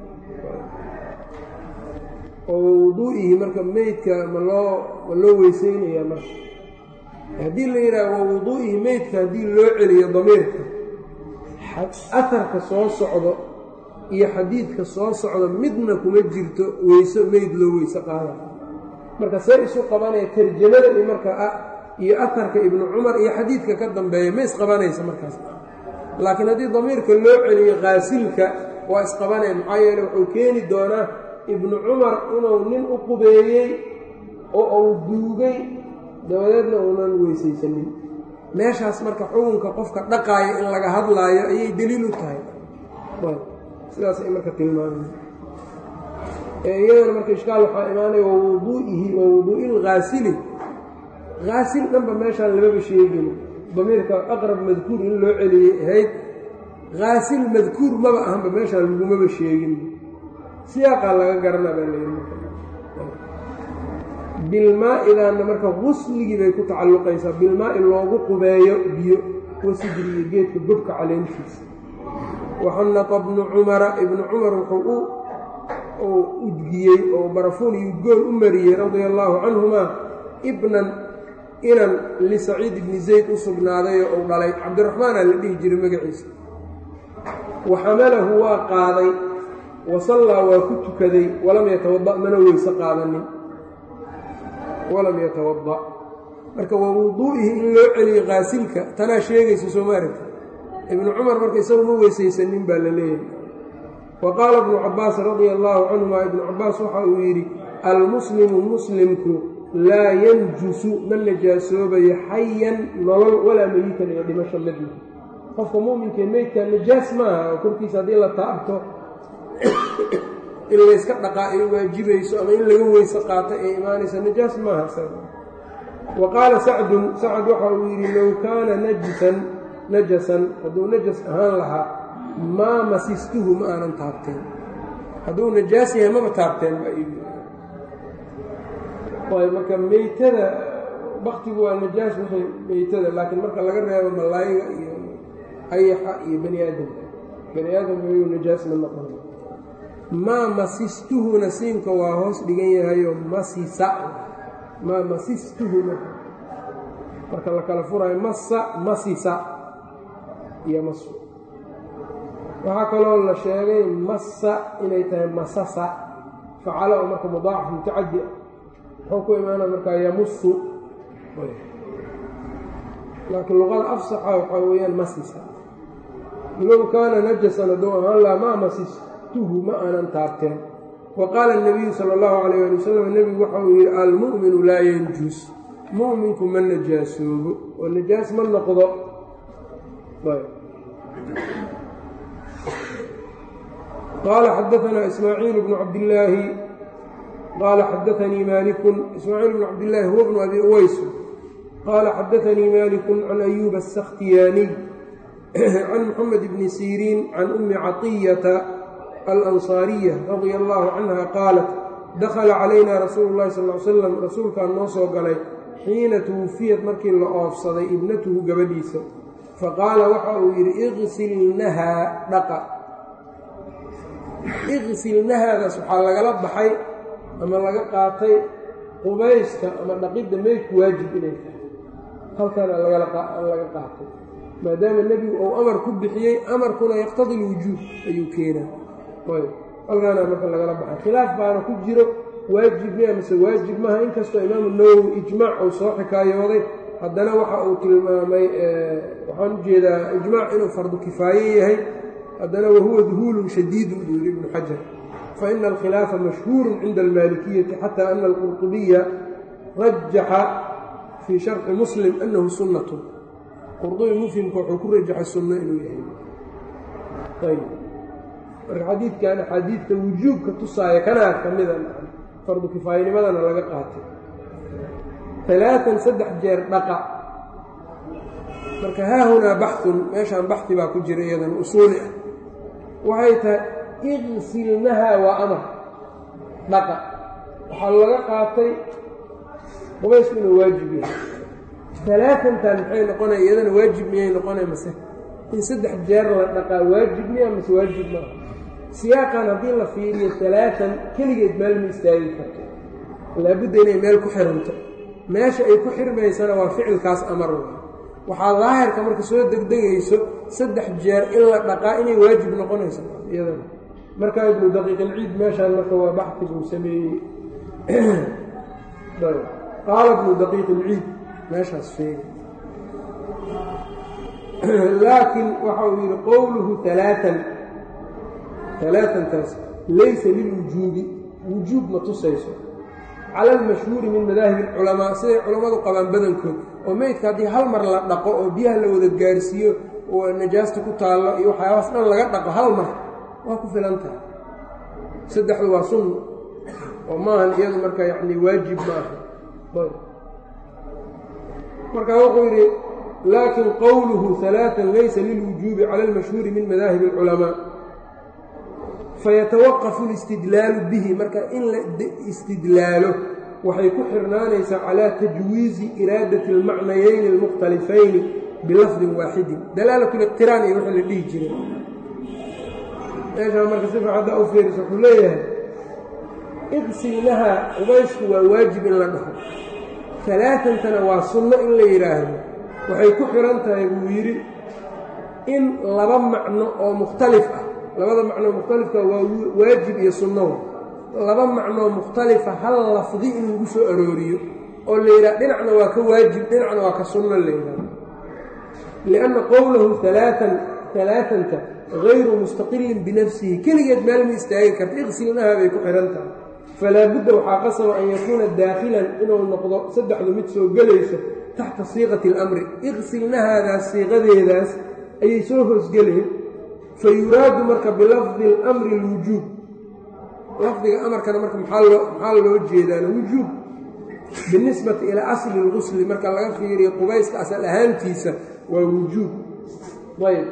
Speaker 1: oo wa wuduu'ihi marka meydka ma loo ma loo weysaynayaa marka haddii la yidhaha wa wuduu'ihi meydka haddii loo celiyo damiirka aharka soo socdo iyo xadiidka soo socda midna kuma jirto weyso meyd loo weyse qaada marka see isu qabanaya tarjamada iyo marka iyo aharka ibnu cumar iyo xadiidka ka dambeeya ma isqabanaysa markaas laakiin haddii damiirka loo celiyo qaasilka waa isqabanaya maxaa yeele wuxuu keeni doonaa ibnu cumar inuu nin u qubeeyey oo uu duugay dabadeedna uunan weysaysanin meeshaas marka xukunka qofka dhaqaaya in laga hadlaayo ayay deliil u tahay sidaas ay marka tilmaameen iyadana marka ishkaal waxaa imaanaya wa wuduu'ihi wa wuduu'i lghaasili haasil dhanba meeshaan lamaba sheegin damiirka aqrab madkuur in loo celiyey ahayd haasil madkuur maba ahanba meeshaan lagumaba sheegin siyaaqaa laga garanaa baa layidhi bilmaa-idaanna marka gusligii bay ku tacalluqaysaa bilmaa-i loogu qubeeyo biyo wasidri iyo geedka gobka caleentiisa waxannaqa bnu cumara ibnu cumar wuxuu u udgiyey oo barafuun iyo udgoon u mariyey radia allaahu canhumaa ibnan inan lisaciid ibni zayd u sugnaadayoo uu dhalay cabdiraxmaana la dhihi jiray magaciisa wa xamalahu waa qaaday wa sallaa waa ku tukaday walam yatawada' mana weyse qaadanin walam yatawada' marka waa wuduu'ihi in loo celiyo qaasilka tanaa sheegaysa soo ma aragta ibnu cumar marka isagu ma weysaysanin baa la leeyahay wa qaala ibnu cabbaas radia allaahu canhuma ibnu cabbaas waxa uu yidhi almuslimu muslimku laa yanjusu ma najaasoobayo xayan nolol walaa meyitan iyo dhimasho midna qofka mu'minkae meydkaa najaas maaha oo korkiisa haddii la taabto in layska dhaqaa ay waajibayso ama in laga weyse qaato ay imaanayso najaas maaha wa qaala sacdun sacd waxa uu yidhi low kaana najisan najasan hadduu najas ahaan lahaa maa masistuhu ma aanan taabteen hadduu najaas yahay maba taabteen baa ii y marka meytada baktigu waa najaas wixii meytada laakiin marka laga reebo malaayiga iyo ayaxa iyo bani aadamka bani aadamka ayuu najaas ma noqon maa masistuhuna siinka waa hoos dhigan yahayoo masisa maa masistuhuna marka la kala furaayo masa masisa iyo masu waxaa kaloo la sheegay masa inay tahay masasa facala oo marka mudaacaf mutacadi wuxuu ku imaana markaa yamusu laakiin luqada afsaxa waxaa weeyaan masisa low kaana najasan hadduu ahaan laha maa masistuhu ma aanan taabteen wa qaala الnabiyu sala اllahu calayh ali wasalam nebigu waxa uu yidhi almu'minu laa yanjus mu'minku ma najaasoobo oo najaas ma noqdo qaala xadaanaa ismaaciil bnu cabdillaahi qaala xadaanii maaliku ismaaciil bnu cabdillaahi huwa bnu abi uways qaala xadaanii maaliku can ayuuba asakhtiyaaniy can muxamed bni siriin can ummi caطiyata alansaariya radia allaahu canha qaalat dakhala calayna rasuulu llahi sal l slam rasuulkaan noo soo galay xiina tuwufiyad markii la oofsaday ibnatuhu gabadhiisa faqaala waxa uu yidhi iqsilnahaa dhaqa iqsilnahaadaas waxaa lagala baxay ama laga qaatay qubayska ama dhaqidda meydku waajib inay tahay halkaana laga qaatay maadaama nebigu uu amar ku bixiyey amarkuna yaqtadi lwujuub ayuu keenaa halkaana marka lagala baxay khilaaf baana ku jiro waajib miya mise waajib maaha inkastoo imaamu nawowi ijmaac uu soo xikaayooday haddana waxa uu tilmaamay waxaan u jeedaa ijmaac inuu fardu kifaaye yahay haddana wahuwa duhuulun shadiidun buu yidhi ibnu xajar faina alkhilaafa mashhuurun cinda almaalikiyati xataa ana alqurطubiya rajaxa fii sharxi muslim annahu sunnatun qurdubi muslimka wuxuu ku rajaxay sunno inuu yahay ayb marka xadiidkan axaadiidka wujuubka tusaaya kanaa ka mida fardu kifaayanimadana laga qaatay alaaan saddex jeer dhaqa marka haahunaa baxun meeshaan baxi baa ku jira iyadana usuuli ah waxay tahay iqsilnahaa waa amar dhaqa waxaa laga qaatay qubaysku inuu waajib yahay alaaantan maxay noqonaya iyadana waajib miyay noqonay mase in saddex jeer la dhaqaa waajib miya mase waajib maaha siyaaqan haddii la fiiriyo alaaan keligeed meel ma istaagi karto laabudda inay meel ku xiranto meesha ay ku xirmaysana waa ficilkaas amar waxaa daahirka marka soo degdegayso saddex jeer in la dhaqaa inay waajib noqonayso iyadana markaa ibnu daqiiq ilciid meeshaan marka waa baxi buu sameeyey qaala ibnu daqiiq ilciid meeshaas sheegay laakiin waxa uu yidhi qowluhu alaaan alaaantaas laysa lilwujuubi wujuub ma tusayso cala almashhuuri min madaahib alculamaa siday culammadu qabaan badankood oo meydka haddii hal mar la dhaqo oo biyaha la wada gaarsiiyo oo najaasta ku taallo iyo waxyaabahaas dhan laga dhaqo hal mar waa ku filan tahay saddexdu waa sunno oo maahan iyadu marka yacni waajib ma aha marka wuxuu yidhi laakin qowluhu alaaan laysa lilwujuubi cala almashhuuri min madaahib alculamaa fayatawaqafu alistidlaalu bihi marka in la istidlaalo waxay ku xirnaanaysaa calaa tajwiizi iraadati almacnayayni almukhtalifayni bilafdin waaxidin dalaalatu liqtiraan iyo wixii la dhihi jiray meeshaa marka si fiicadda u fiiriso wuxuu leeyahay iqsilnaha qubaysku waa waajib in la dhaho alaatantana waa sunno in la yidhaahdo waxay ku xihan tahay buu yidhi in laba macno oo mukhtalif ah labada macnoo mukhtalifka waa waajib iyo sunnowa laba macnoo mukhtalifa hal lafdi in lagu soo arooriyo oo la yidhaha dhinacna waa ka waajib dhinacna waa ka sunno la yidhahdo lianna qowlahu alaaan alaatanta gayru mustaqilin binafsihi keligeed meel ma istaagi karta iqsilnaha bay ku xihan tahay falaa budda waxaa qasaba an yakuuna daakhilan inuu noqdo saddexdu mid soo gelayso taxta siiqati alamri iqsilnahaadaas siiqadeedaas ayay soo hoosgeleen fa yuraadu marka bilafdi alamri alwujuub lafdiga amarkana marka maxaa loo maxaa loo jeedaan wujuub binisbati ilaa asli lgusli marka laga fiiriyo qubayska asal ahaantiisa waa wujuub ayb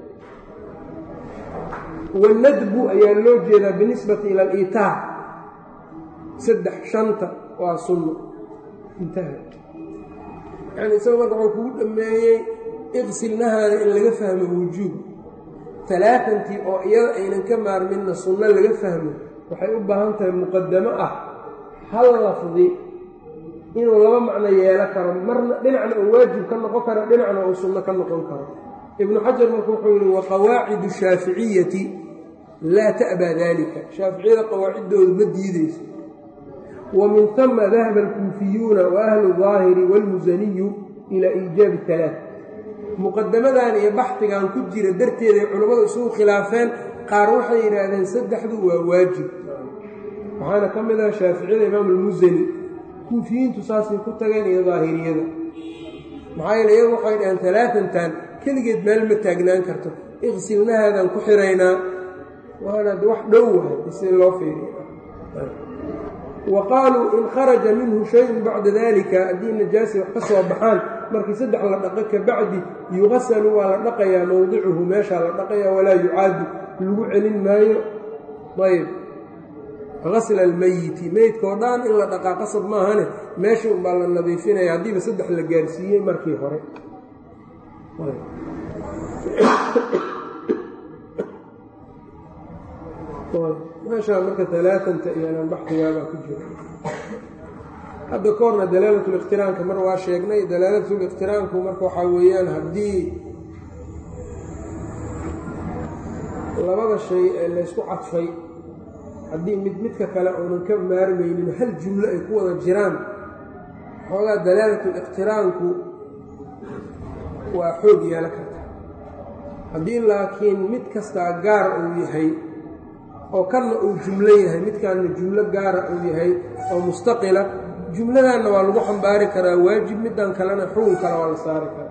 Speaker 1: wanadbu ayaa loo jeedaa binisbati ila aliitaa saddex shanta waa sunno intaha yani isaga marka wuxuu kugu dhammeeyey iqsilnahaada in laga fahmo wujuub talaatantii oo iyada aynan ka maarminna sunno laga fahmo waxay u baahan tahay muqadamo ah hal lafdi inuu laba macno yeelo karo marna dhinacna uu waajib ka noqon karo dhinacna uu sunno ka noqon karo ibnu xajar marka wuxuu yidhi wa qawaacidu shaaficiyati laa ta'baa dalika shaaficiyada qawaaciddoodu ma diideyso wa min tama dahaba alkuufiyuuna wa ahlu daahiri waalmusaniyu ilaa iijaabi talaat muqadamadan iyo baxdigan ku jira darteeday culammadu isugu khilaafeen qaar waxay yidhaahdeen saddexdu waa waajib waxaana ka mid ah shaaficiyada imaam almusani kuufiyiintu saasay ku tageen iyo daahiriyada maxaa yeele iyagu waxay dhaheen talaatantan keligeed meel ma taagnaan karto iqsilnahaadaan ku xiraynaa waana wax dhow wahay si loo fiiriyo wa qaaluu in kharaja minhu shayun bacda dalika haddii najaasi wax ka soo baxaan markii saddex la dhaqo ka bacdi yuqasalu waa la dhaqayaa mowdicuhu meeshaa la dhaqayaa walaa yucaadu lagu celin maayo ayb qasla almeyiti meydkao dhan in la dhaqaa qasab maahane meesha unbaa la nadiifinaya haddiiba saddex la gaarsiiyey markii hore meeshaa marka talaatanta iyonan baxdigaabaa ku jira hadda ka horna dalaalatliqtiraanka mar waa sheegnay dalaalatliqtiraanku marka waxaa weeyaan haddii labada shay ee laysku cadfay haddii mid midka kale uunan ka maarmaynin hal jumlo ay ku wada jiraan xoogaa dalaalatliqtiraanku waa xoog yeelo karta haddii laakiin mid kastaa gaar uu yahay oo kanna uu jumlo yahay midkaanna jumlo gaara uu yahay oo mustaqila jumladaanna waa lagu xambaari karaa waajib middan kalena xugun kale waa la saari karaa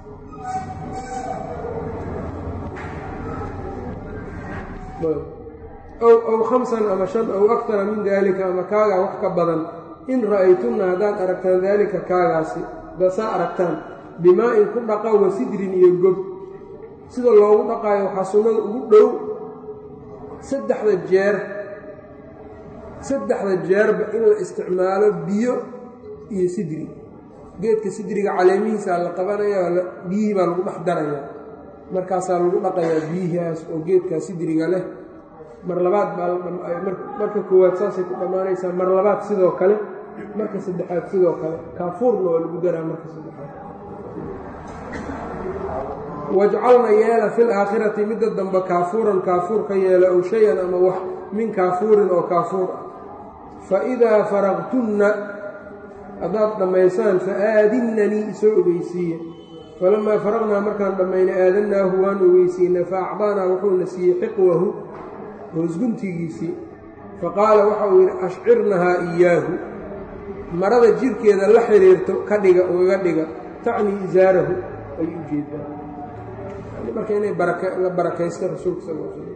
Speaker 1: ow ow khamsan ama shan ow aktara min daalika ama kaagaa wax ka badan in ra'aytunna haddaad aragtaan daalika kaagaasi dasaa aragtaan bimaa-in ku dhaqa wa sidrin iyo gob sida loogu dhaqaayo waxaa sunnada ugu dhow saddexda jeer saddexda jeerba in la isticmaalo biyo iyo sidri geedka sidriga caleemihiisaa la qabanaya biyihii baa lagu dhex darayaa markaasaa lagu dhaqayaa biyihiaas oo geedkaa sidriga leh mar labaad baa marka koowaad saasay ku dhammaanaysaa mar labaad sidoo kale marka saddexaad sidoo kale kaafuurna waa lagu daraa marka saddexaad wajcalna yeela fi laakhirati midda dambe kaafuuran kaafuur ka yeela ow shay-an ama wax min kaafuurin oo kaafuur ah faidaa faraqtunna haddaad dhammaysaan fa aadinnanii isoo ogeysiiye falamaa faraqnaa markaan dhammaynay aadannaahu waan ogeysiinay fa acdaanaa wuxuuna siiyey xiqwahu hoosguntigiisii faqaala waxa uu yidhi ashcirnahaa iyaahu marada jirhkeeda la xiriirto ka dhiga ugaga dhiga tacnii isaarahu ayay u jeedaa marka inay la barakaysto rasuulka sal l slam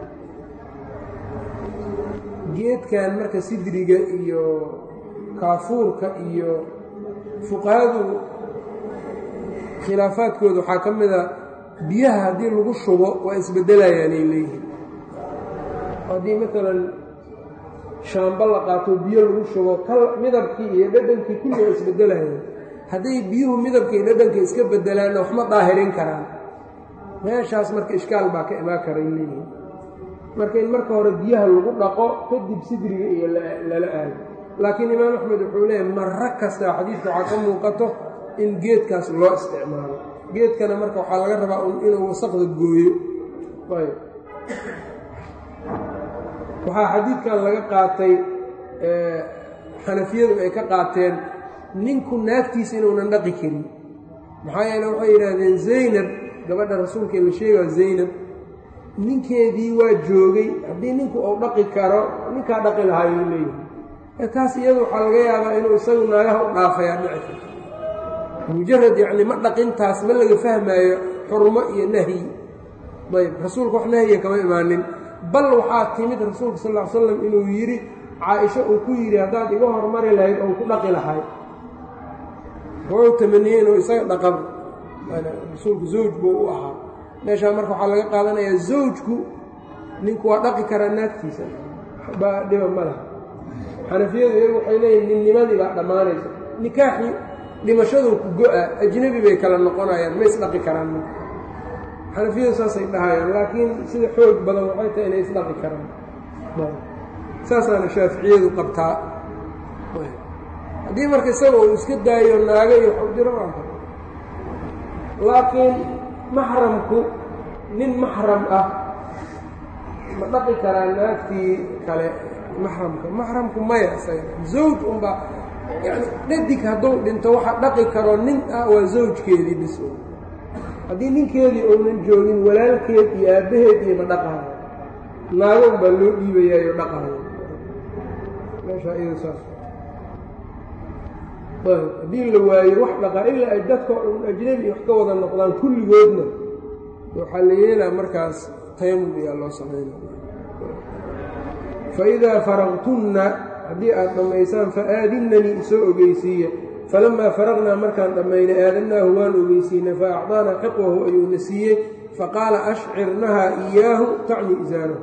Speaker 1: geedkan marka sidriga iyo kaafuurka iyo fuqahadu khilaafaadkooda waxaa ka mid a biyaha haddii lagu shubo waa isbeddelayaanay leeyihiin haddii maalan shaambo la qaato biyo lagu shubo kal midabkii iyo dhadhankii kulli waa isbeddelayaan hadday biyuhu midabka iyo dhadhanka iska beddelaanna waxma daahirin karaan meeshaas marka ishkaal baa ka imaan karay leeyihiin marka in marka hore biyaha lagu dhaqo kadib sidriga iyo lala aado laakiin imaam axmed wuxuu leeyahay maro kasta xadiidka waxaa ka muuqato in geedkaas loo isticmaalo geedkana marka waxaa laga rabaa inuu wasaqda gooyo ayb waxaa xadiidkan laga qaatay xanafiyadu ay ka qaateen ninku naagtiisa inuunan dhaqi karin maxaa yeele waxay yidhaahdeen zaynab gabadha rasuulka la sheegaa zaynab ninkeedii waa joogay haddii ninku uu dhaqi karo ninkaa dhaqi lahaayuu leeyahay taas iyadu waxaa laga yaabaa inuu isagu naagaha u dhaafayaa dhici karto mujarad yacni ma dhaqintaas ma laga fahmaayo xurmo iyo nahyi ayb rasuulka wax nahyiga kama imaanin bal waxaa timid rasuulka sal ll ly slam inuu yidhi caaisha uu ku yidhi haddaad iga hormari lahayd ou ku dhaqi lahay wuxuu tamaniyey inuu isaga dhaqan rasuulku zawj buu u ahaa meeshaa marka waxaa laga qaadanayaa zawjku ninku waa dhaqi karaa naagtiisa baa dhiba ma laha xanafiyadu iyagu waxay leeyihin ninnimadii baa dhammaanaysa nikaaxii dhimashaduu ku go-a ajnebi bay kala noqonayaan ma isdhaqi karaan marka xanafiyadu saasay dhahayaan laakiin sida xoog badan waxay tahay inay isdhaqi karaan saasaana shaaficiyadu qabtaa haddii marka isaga uu iska daayo naaga iyo waxu diro laakiin maxramku nin maxram ah ma dhaqi karaa naagtii kale maxramka maxramku maya isaga zawj unbaa yani dhadig hadduu dhinto waxa dhaqi karo nin ah waa zawjkeedii bis haddii ninkeedii uunan joogin walaalkeed iyo aabbaheed iyo ma dhaqayo naago unbaa loo dhiibayaayo dhaqayo meeshaa iyado saas haddii la waayo wax dhaqaa ilaa ay dadka un ajnabi wax ka wada noqdaan kulligoodna waxaa la yeelaa markaas tayamum ayaa loo sameynaya faidaa faraqtunna haddii aad dhammaysaan fa aadinnanii isoo ogeysiiya falamaa faraqnaa markaan dhammaynay aadannaahu waan ogeysiinay fa acdaanaa xiqwahu ayuuna siiyey faqaala ashcirnahaa iyaahu tacni isaarahu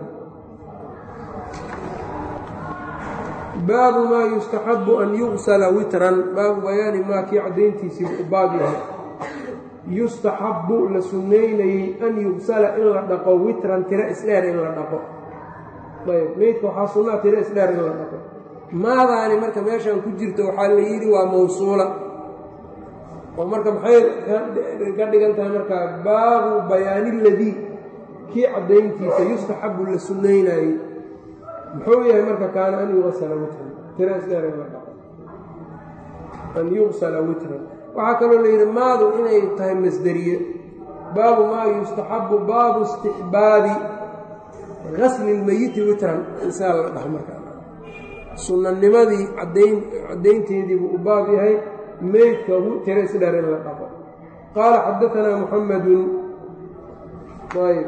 Speaker 1: baabu maa yustaxabu an yugsala witran baabu bayaani maa kii caddayntiisii u baab yahay yustaxabbu la sunnaynayey an yugsala in la dhaqo witran tiro isdheer in la dhaqo ayb meydka waxaa sunnaa tiro isdheer in la dhaqo maadaani marka meeshaan ku jirto waxaa la yidhi waa mawsuula oo marka maxay ka dhigan tahay markaa baabu bayaani ladii kii caddayntiisa yustaxabbu la sunnaynayey muxuu yahay marka kaana an yugsala witran tiro isdheer in la dhaqo an yugsala witran waxaa kaloo la yidhi maadu inay tahay masderiye baabu maa yustaxabbu baabu istixbaabi gasli lmeyiti witran insaa la dhaho markaa sunnanimadii cadayn caddaynteediibuu u baab yahay meydka tiro isdheer in la dhaqo qaala xadaanaa muxamedun ayb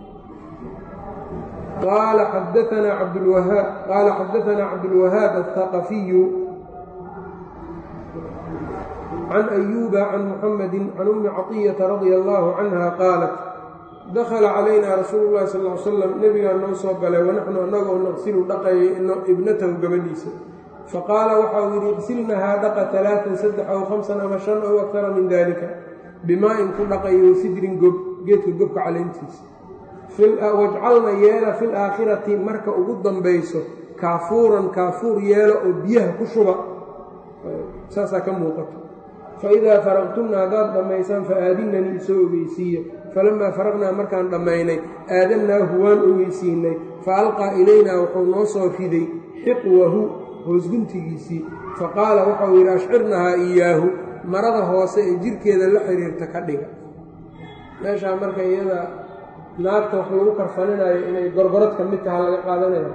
Speaker 1: qaala xadaanaa cabdulwahaab qaala xadaanaa cabdulwahaab aلthaqafiyu can ayuuba can muxamedi can ummi caطiyata radia allahu canha qaalat dakhala calaynaa rasuulu llahi sal ly slam nebigaa noo soo galay wanaxnu annagoo naqsilu dhaqayay ibnatahu gabadhiisa faqaala waxau yidhi iqsilnahaa dhaqa alaaan saddex aw hamsan ama shan ow akara min dalika bimaa-in ku dhaqayo wasidrin gob geedka gobka calayntiisa wajcalna yeela fi laakhirati marka ugu dambayso kaafuuran kaafuur yeelo oo biyaha ku shuba saasaa ka muuqato faidaa faraqtunna haddaad dhammaysaan fa aadinnanii isoo ogeysiiya falamaa faraqnaa markaan dhammaynay aadannaahu waan ogeysiinay fa alqaa ilaynaa wuxuu noo soo riday xiqwahu hoosguntigiisii faqaala waxau yidhi ashcirnahaa iyaahu marada hoose ee jirhkeeda la xiriirta ka dhiga meeshaa marka iyada naagta wax lagu karfaninayo inay gorgorad ka mid taha laga qaadanaya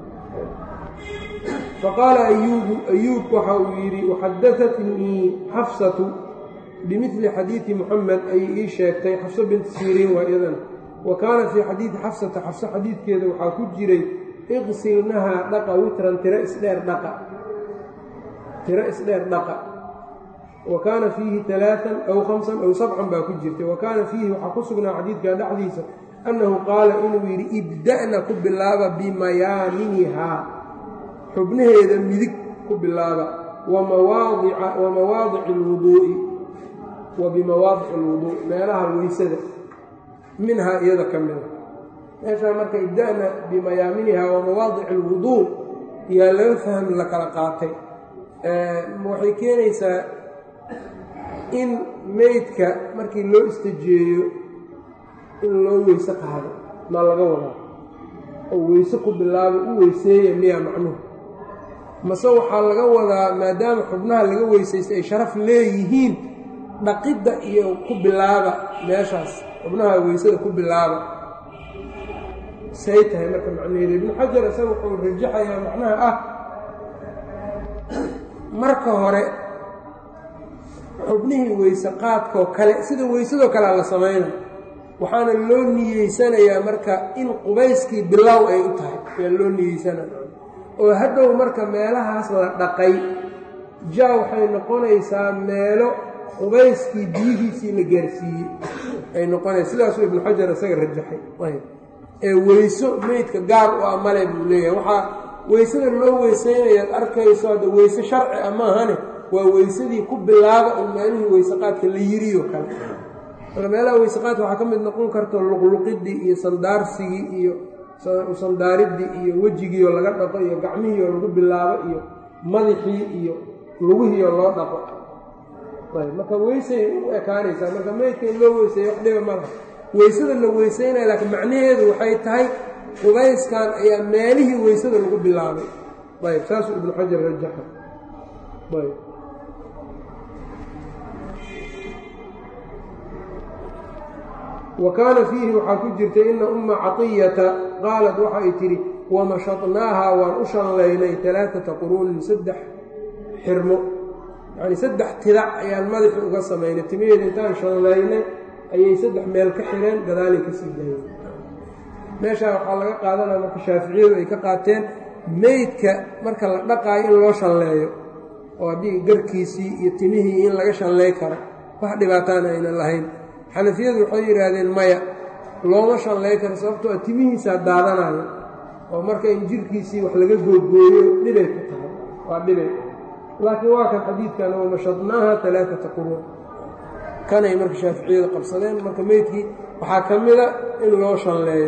Speaker 1: faqaala ayuubu ayuub waxa uu yidhi waxadatatnii xafsatu bimidli xadiidi muxamed ayay ii sheegtay xafso binti siriin waa iyadana wa kaana fii xadiidi xafsata xafso xadiidkeeda waxaa ku jiray iqsilnahaa dhaqa witran tiro isdheer dhaqa tiro isdheer dhaqa wa kaana fiihi alaaan aw hamsan aw sabcan baa ku jirtay wa kaana fiihi waxaa ku sugnaa xadiidkaa dhexdiisa annahu qaala inuu yidhi ibda'na ku bilaaba bimayaaminihaa xubnaheeda midig ku bilaaba wa mawaadici alwuduu'i wa bimawaadici alwuduu meelaha weysada minhaa iyada ka mida meeshaa marka ibda'na bimayaaminihaa wa mawaadici alwuduu yaa laga fahmi la kala qaatay waxay keenaysaa in meydka markii loo istajeeyo in loo weyse qaado maa laga wadaa oo weyse ku bilaaba u weyseeya miyaa macnuhu mase waxaa laga wadaa maadaama xubnaha laga weysaystay ay sharaf leeyihiin dhaqidda iyo ku bilaaba meeshaas xubnaha weysada ku bilaaba say tahay marka macnaheeda ibnu xajar isaga wuxuu rajaxayaa macnaha ah marka hore xubnihii weyse qaadkoo kale sida weysadoo kalea la samayna waxaana loo niyeysanayaa marka in qubayskii bilow ay u tahay ayaa loo niyeysanaya oo hadhow marka meelahaas la dhaqay jaa waxay noqonaysaa meelo qubayskii biyihiisii la gaarsiiyey ay noqonaysa sidaasuu ibnu xajar isaga rajaxay ee weyso meydka gaar u ah male buu leeyahay waxaa weysada loo weysaynayaad arkayso hadda weyse sharci ah maahane waa weysadii ku bilaaba in meelihii weyseqaadka la yiriyo kale marka meelaha weyseqaadka waxaa ka mid noqon karta luqluqidii iyo sandaarsigii iyo sandaaridii iyo wejigiioo laga dhaqo iyo gacmihiioo lagu bilaabo iyo madaxii iyo lugihiioo loo dhaqo marka weysay u ekaanaysaa marka meydka in loo weyseeyo wax dhiba malaha weysada la weysaynaya laakiin macnaheedu waxay tahay qubayskan ayaa meelihii weysada lagu bilaabay ayb saasuu ibnu xajar rajaxa ayb wa kaana fiihi waxaa ku jirtay ina umma caطiyata qaalat waxa ay tidhi wamashatnaahaa waan u shanlaynay alaaata quruunin saddex xirmo yacnii saddex tidac ayaan madaxi uga samaynay timaheeda intaan shanlaynay ayay saddex meel ka xireen gadaalay ka sii daayeen meeshaa waxaa laga qaadanaya marka shaaficiyadu ay ka qaateen meydka marka la dhaqaayo in loo shalleeyo oo haddii garkiisii iyo timihii in laga shalleey karo wax dhibaataana aynan lahayn xanafiyadu waxay yidhaahdeen maya looma shalleey karo sababtoo a timihiisaa daadanayo oo marka in jirhkiisii wax laga googooyo dhibay ku tahay waa dhibay laakiin waa kan xadiidkan wamashadnaaha alaaata quruun kanay marka shaaficiyadu qabsadeen marka meydkii waxaa ka mida in loo shalleeyo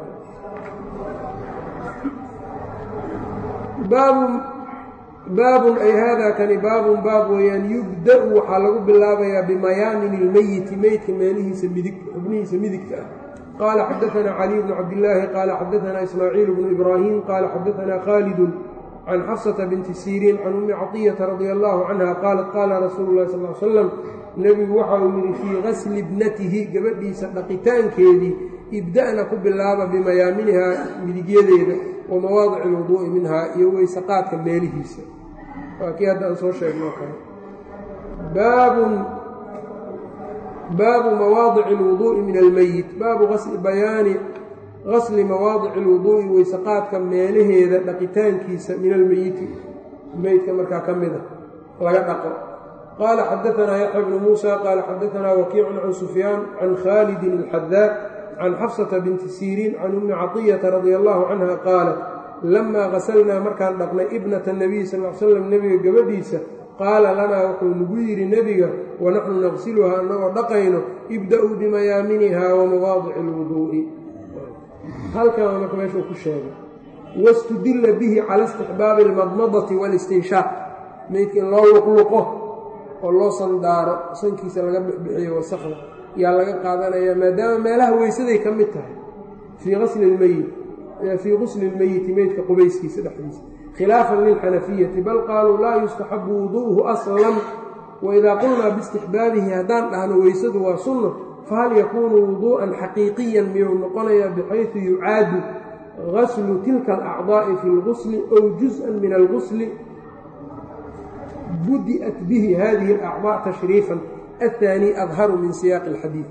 Speaker 1: baabun baabun ay haadaa kani baabun baab weeyaan yubda-u waxaa lagu bilaabayaa bimayaamin ilmeyiti meydka meelihiisa midig xubnihiisa midigta ah qaala xadaanaa caliy bnu cabdillaahi qaala xadaanaa ismaaciil bnu ibraahim qaala xadaanaa khaalidun can xafsata binti siriin can ummi caطiyata radia allahu canha qaalat qaala rasuulu llahi sal l slam nebigu waxa uu yidhi fii gasli ibnatihi gabadhiisa dhaqitaankeedii ibda'na ku bilaaba bimayaaminihaa midigyadeeda wa mawaadici alwuduu'i minhaa iyo weyse qaadka meelihiisa waa kii hadda aan soo sheegnoo kale baabun baabu mawaadici alwuduu'i min almeyit baabu bayaani gasli mawaadici alwuduu'i weyse qaadka meelaheeda dhaqitaankiisa min almeyiti meydka markaa ka mida laga dhaqo qaala xadaanaa yaxya bnu muusa qaala xadaanaa wakiicun can sufyaan can khaalidin alxadaa can xafsata binti siriin can ummi caطiyata radia allahu canha qaalat lamaa gasalnaa markaan dhaqnay ibnata nabiy sal l slam nebiga gabadhiisa qaala lanaa wuxuu nagu yidhi nebiga wanaxnu naqsiluhaa annagoo dhaqayno ibda-uu bimayaaminihaa wa mawaadici alwuduu'i halkan marka meeshuu ku sheegay wastudilla bihi cala istixbaabi almadmadati waalistinshaaq meydka in loo luqluqo oo loo sandaaro sankiisa laga bixbixiyo wasakda yaa laga qaadanayaa maadaama meelaha weysaday ka mid tahay fii qasli lmeyit fii qusli lmeyiti meydka qubayskiisa dhexdiisa khilaafan lilxanafiyati bal qaaluu laa yustaxabu wuduu'uhu aslan waidaa qulnaa biistixbaabihi haddaan dhahno weysadu waa sunno fahal yakuunu wuduu'an xaqiiqiyan miyuu noqonayaa bixaysu yucaadu gaslu tilka alacdaa'i fi lgusli ow juz-an min algusli budi'at bihi hadihi alacdaa' tashriifan aلthaani adharu min siyaaqi اlxadiid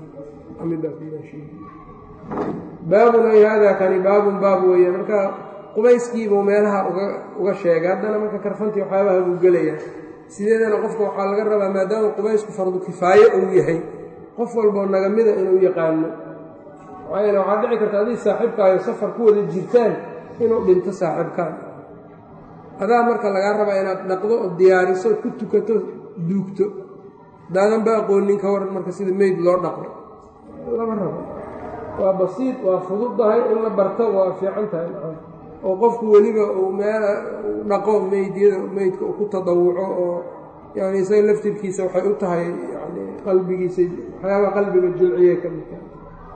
Speaker 1: baabun ay haadaa kani baabun baab weeyaan marka qubayskiibuu meelaha uga sheegay haddana marka karfantii waxyaabaha buu gelayaa sideedana qofka waxaa laga rabaa maadaama qubaysku fardu kifaaye uu yahay qof walboo naga mida inuu yaqaano maxaa yeele waxaa dhici karta adii saaxiibkaayo safar ku wada jirtaan inuu dhinto saaxiibkaan adaa marka lagaa rabaa inaad dhaqdo oo diyaariso ku tukato duugto daadan ba aqoonin ka waran marka sida meyd loo dhaqo lama rabo waa basiid waa fududdahay in la barto waa fiican tahay oo qofku weliba uu meel dhaqo meydyada meydka uu ku tadawuco oo yani isaga laftirkiisa waxay u tahay yani qalbigiisa waxyaabaa qalbiga jilciye ka mid tahay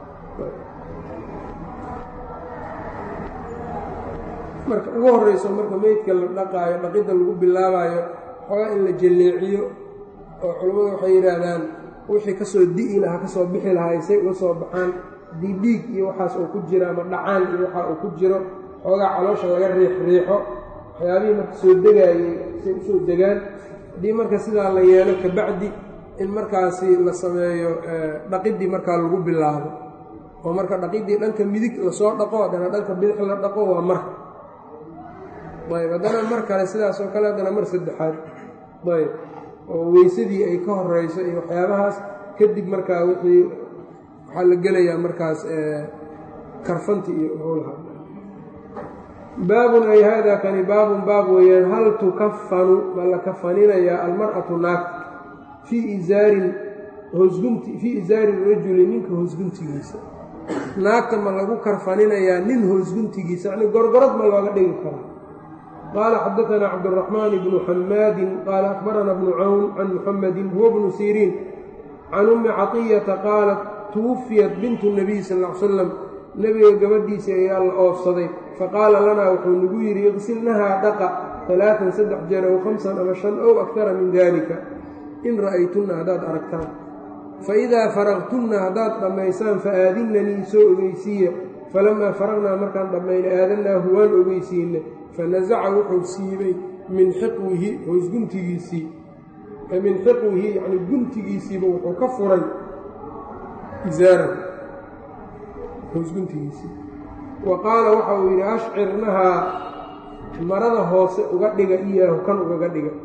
Speaker 1: marka ugu horreyso marka meydka la dhaqaayo dhaqidda lagu bilaabayo xoogaa in la jaleeciyo oo culammadu waxay yidhaahdaan wixii kasoo di'i lahaa kasoo bixi lahaa say uga soo baxaan dii dhiig iyo waxaas uu ku jiro ama dhacaan iyo waxa uu ku jiro xoogaa caloosha laga riix riixo waxyaabihii marka soo degaayey say usoo degaan haddii marka sidaa la yeelo kabacdi in markaasi la sameeyo dhaqiddii markaa lagu bilaabo oo marka dhaqiddii dhanka midig lasoo dhaqo haddana dhanka bidix la dhaqo waa mar ayb haddana mar kale sidaas oo kale haddana mar saddexaad ayb oo weysadii ay ka horeyso iyo waxyaabahaas kadib markaa wixii waxaa la gelayaa markaas karfanti iyo howlaha baabun ay haadaa kani baabun baab weeyaan hal tukafanu ma la kafaninayaa almar'atu naagta fii isaarin hoosgunti fii isaari rajuli ninka hoosguntigiisa naagta ma lagu karfaninayaa nin hoosguntigiisa yani gorgorad ma looga dhigi karaa qaala xadaanaa cabduraxmaan bnu xamaadin qaala akbarana bnu cawn can muxamedin huwa bnu siriin can ummi caطiyata qaalat tuwufiyat bintu nabiy sal l slam nebiga gabadhiisii ayaa la oofsaday faqaala lanaa wuxuu nagu yidhi iqsilnahaa dhaqa alaaan saddex jeer ow khamsan ama shan ow akara min dalika in ra'aytunna haddaad aragtaan faidaa faraqtunna haddaad dhammaysaan faaadinnanii soo ogeysiiya falamaa faraqnaa markaan dhammayna aadannaahu waan ogeysiinay fanasaca wuxuu siibay min xiqwihi hoosguntigiisii min xiqwihi yani guntigiisiiba wuxuu ka furay isaaran hoosguntigiisii wa qaala waxa uu yidhi ashcirnahaa marada hoose uga dhiga iyaahu kan ugaga dhiga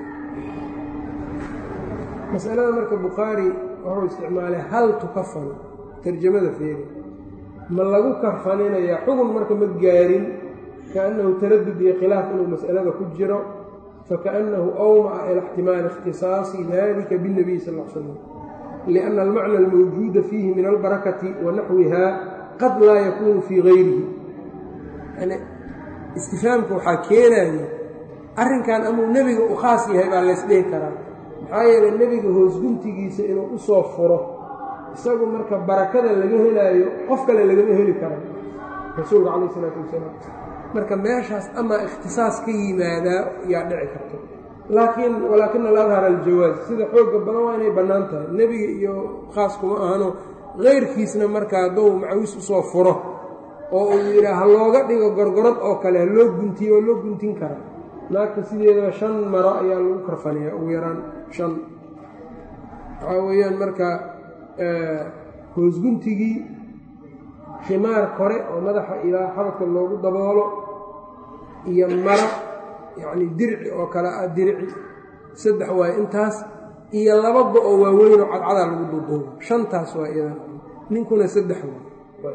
Speaker 1: masalada marka bukhaari wuxuu isticmaalay hal tukafanu tarjamada feeri ma lagu karfaninayaa xugun marka ma gaarin kaannahu taradud iyo khilaaf inuu mas'alada ku jiro fakaannahu awma'a ila ixtimaali ikhtisaasi dalika biاnnabiy sal l slam lianna almacna almawjuuda fiihi min albarakati wa naxwiha qad laa yakuunu fii gayrihi yani istifaamka waxaa keenaya arrinkan amuu nebiga u khaas yahay baa laysdhihi karaa maxaa yeelay nebiga hoosguntigiisa inuu u soo furo isagu marka barakada laga helaayo qof kale lagama heli kara rasuulka calayh isalaatu wasalaam marka meeshaas amaa ikhtisaas ka yimaadaa yaa dhici karto laakiin walaakina aladhar aljawaaz sida xoogga badan waa inay bannaan tahay nebiga iyo khaas kuma ahano keyrkiisna marka hadduu macawis usoo furo oo uu yidhaa ha looga dhigo gorgorad oo kale ha loo guntiyo waa loo guntin karaa naagta sideedaba shan maro ayaa lagu karfanayaa ugu yaraan shan waxaa weeyaan marka hoosguntigii khimaar kore oo madaxa ilaa xabadka loogu daboolo iyo maro yacni dirci oo kale ah dirci saddex waaye intaas iyo laba go oo waaweyn oo cadcadaa lagu duuduubo shantaas waa iyadan ninkuna saddex waay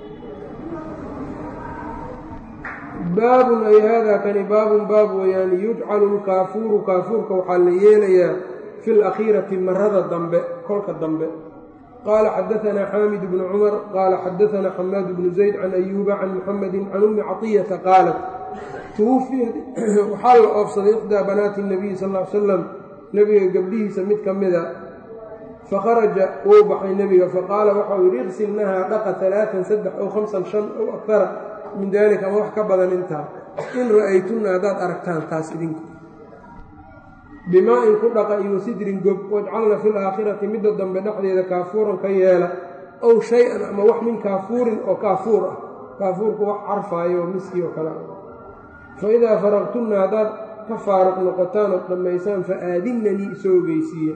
Speaker 1: baabun ay haadaa kani baabun baab weeyaan yujcalu lkaafuuru kaafuurka waxaa la yeelayaa fi lakhiirati marada dambe kolka dambe qaala xadaanaa xaamid bnu cumar qaala xadaanaa xamaad bnu zayd can ayuuba can muxamedin can ummi caطiyata qaalat tuwufiyat waxaa la oofsaday ixdaa banaati nabiyi sal l salam nebiga gabdhihiisa mid ka mida fakharaja wou baxay nebiga faqaala waxau yidhi iqsilnahaa dhaqa alaaan saddex ow hamsan shan ow akara min daalika ama wax ka badan intaa in ra'aytunna haddaad aragtaan taas idinku bimaa-in ku dhaqa iyo sidrin gob wajcalna fi laakhirati midda dambe dhexdeeda kaafuuran ka yeela ow shay-an ama wax min kaafuurin oo kaafuur ah kaafuurku wax carfaayo oo miskii oo kale fa idaa faraqtunna haddaad ka faaruq noqotaan ood dhammaysaan fa aadinnanii isoo ogeysiiya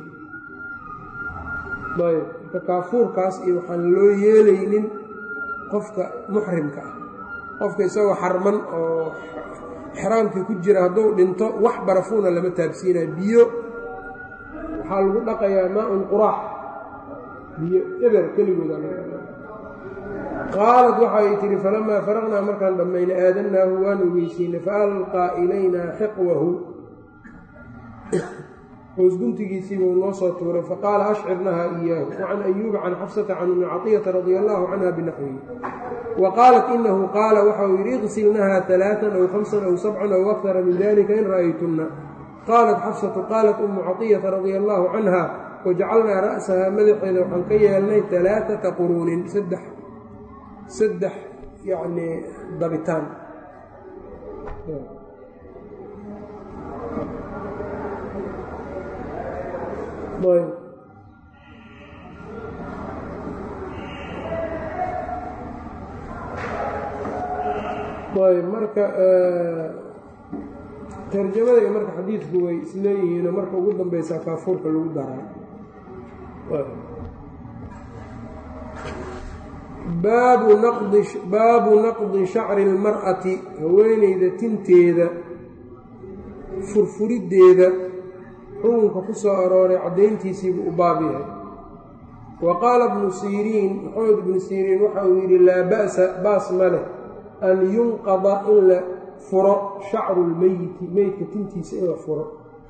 Speaker 1: ayb marka kaafuurkaas iyo waxaan loo yeelaynin qofka muxrimka ah qofka isagoo xarman oo xraamkii ku jira hadduu dhinto wax barafuuna lama taabsiinaya biyo waxaa lagu dhaqayaa maa-un quraax biyo eber keligooda qaalad waxay tihi falamaa faraqnaa markaan dhammayna aadannaahu waan ogeysiinay fa alqaa ilaynaa xiqwahu hoosguntigiisiibuu noo soo tuuray faqaala ashcirnahaa iyaahu wacan ayuuba can xafsata can ummi caطiyata radia allaahu canha binaxwihi wa qaalat inahu qaala waxau yidhi iqsilnahaa alaaan aw hamsan aw sabcan aw akara min dalika in ra'aytunna qaalat xafsatu qaalat ummu caطiyata radia allaahu canha wajacalnaa ra'sahaa madaxeeda waxaan ka yeelnay alaaata quruunin saddex saddex yacnii dabitaan ayb marka tarjamada iyo marka xadiidku way isleeyihiinoo marka ugu dambeysaa kaafuurka lagu daraa baabu naqdi baabu naqdi shacri اlmar'ati haweeneyda tinteeda furfuriddeeda xukunka ku soo arooray caddayntiisiibuu u baab yahay wa qaala ibnu siriin maxamed ibnu siriin waxa uu yidhi laa ba'sa baas ma leh an yunqada in la furo shacru lmeyiti meydka tintiisa in la furo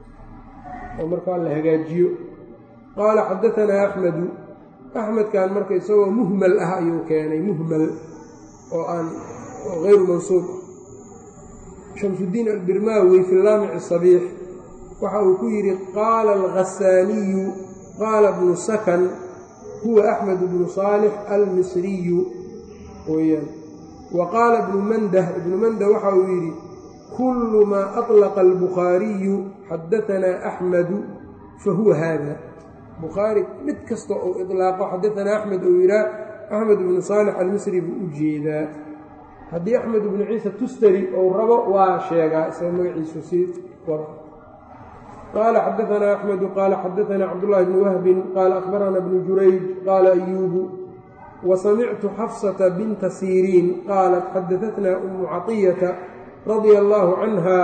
Speaker 1: oo markaa la hagaajiyo qaala xadaanaa axmedu axmedkan marka isagoo muhmal ah ayuu keenay muhmal oo aan oo hayru mansuub ah shamsudiin albirmaawi fi laamici sabiix waxa uu ku yidhi qaala alghasaaniyu qaala bnu sakan huwa axmed bnu saalix almisriyu weyaan wa qaala ibnu mandah ibnu mandah waxa uu yidhi kullu maa aطlaqa albukhaariyu xadaanaa axmedu fa huwa haada bukhaari mid kasta uu iطlaaqo xadaanaa axmed uu yidhaah axmed ibnu saalix almisri buu u jeedaa haddii axmed ibnu ciisa tustari ou rabo waa sheegaa isaga magaciisu sii wada qaala xadaanaa axmedu qaala xadaanaa cabdullaahi bni wahbin qaala akhbarana bnu jurayj qaala ayuubu wa samictu xafsata binta siriin qaalat xadadatnaa ummu caطiyata radia allaahu canha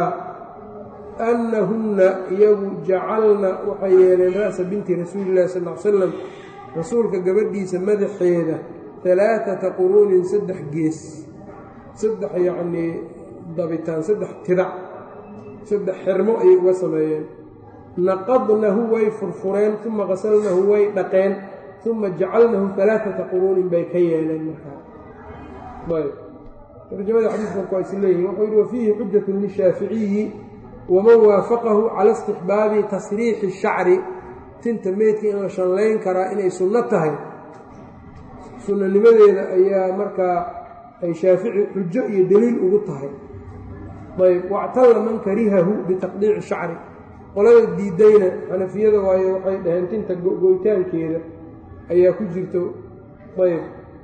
Speaker 1: annahunna iyagu jacalna waxay yeeleen ra'sa binti rasuuli illahi sal l slam rasuulka gabadhiisa madaxeeda alaaata quruunin saddex gees saddex yacnii dabitaan saddex tidac saddex xirmo ayay uga sameeyeen naqadnahu way furfureen uma qasalnahu way dhaqeen uma jacalnahu alaaata quruunin bay ka yeeleen markaa ayb tarjamada xadiiska marka waa is leeyihin wuxuu yidhi wafiihi xujatun lishaaficiyi waman waafaqahu cala istixbaabi tasriixi shacri tinta meydka in la shanlayn karaa inay sunno tahay sunnanimadeeda ayaa markaa ay shaafici xujo iyo deliil ugu tahay ayb wactalla man karihahu bitaqdiici shacri qolada diidayna xanafiyada waayo waxay dhaheen tinta go'goytaankeeda ayaa ku jirto ayb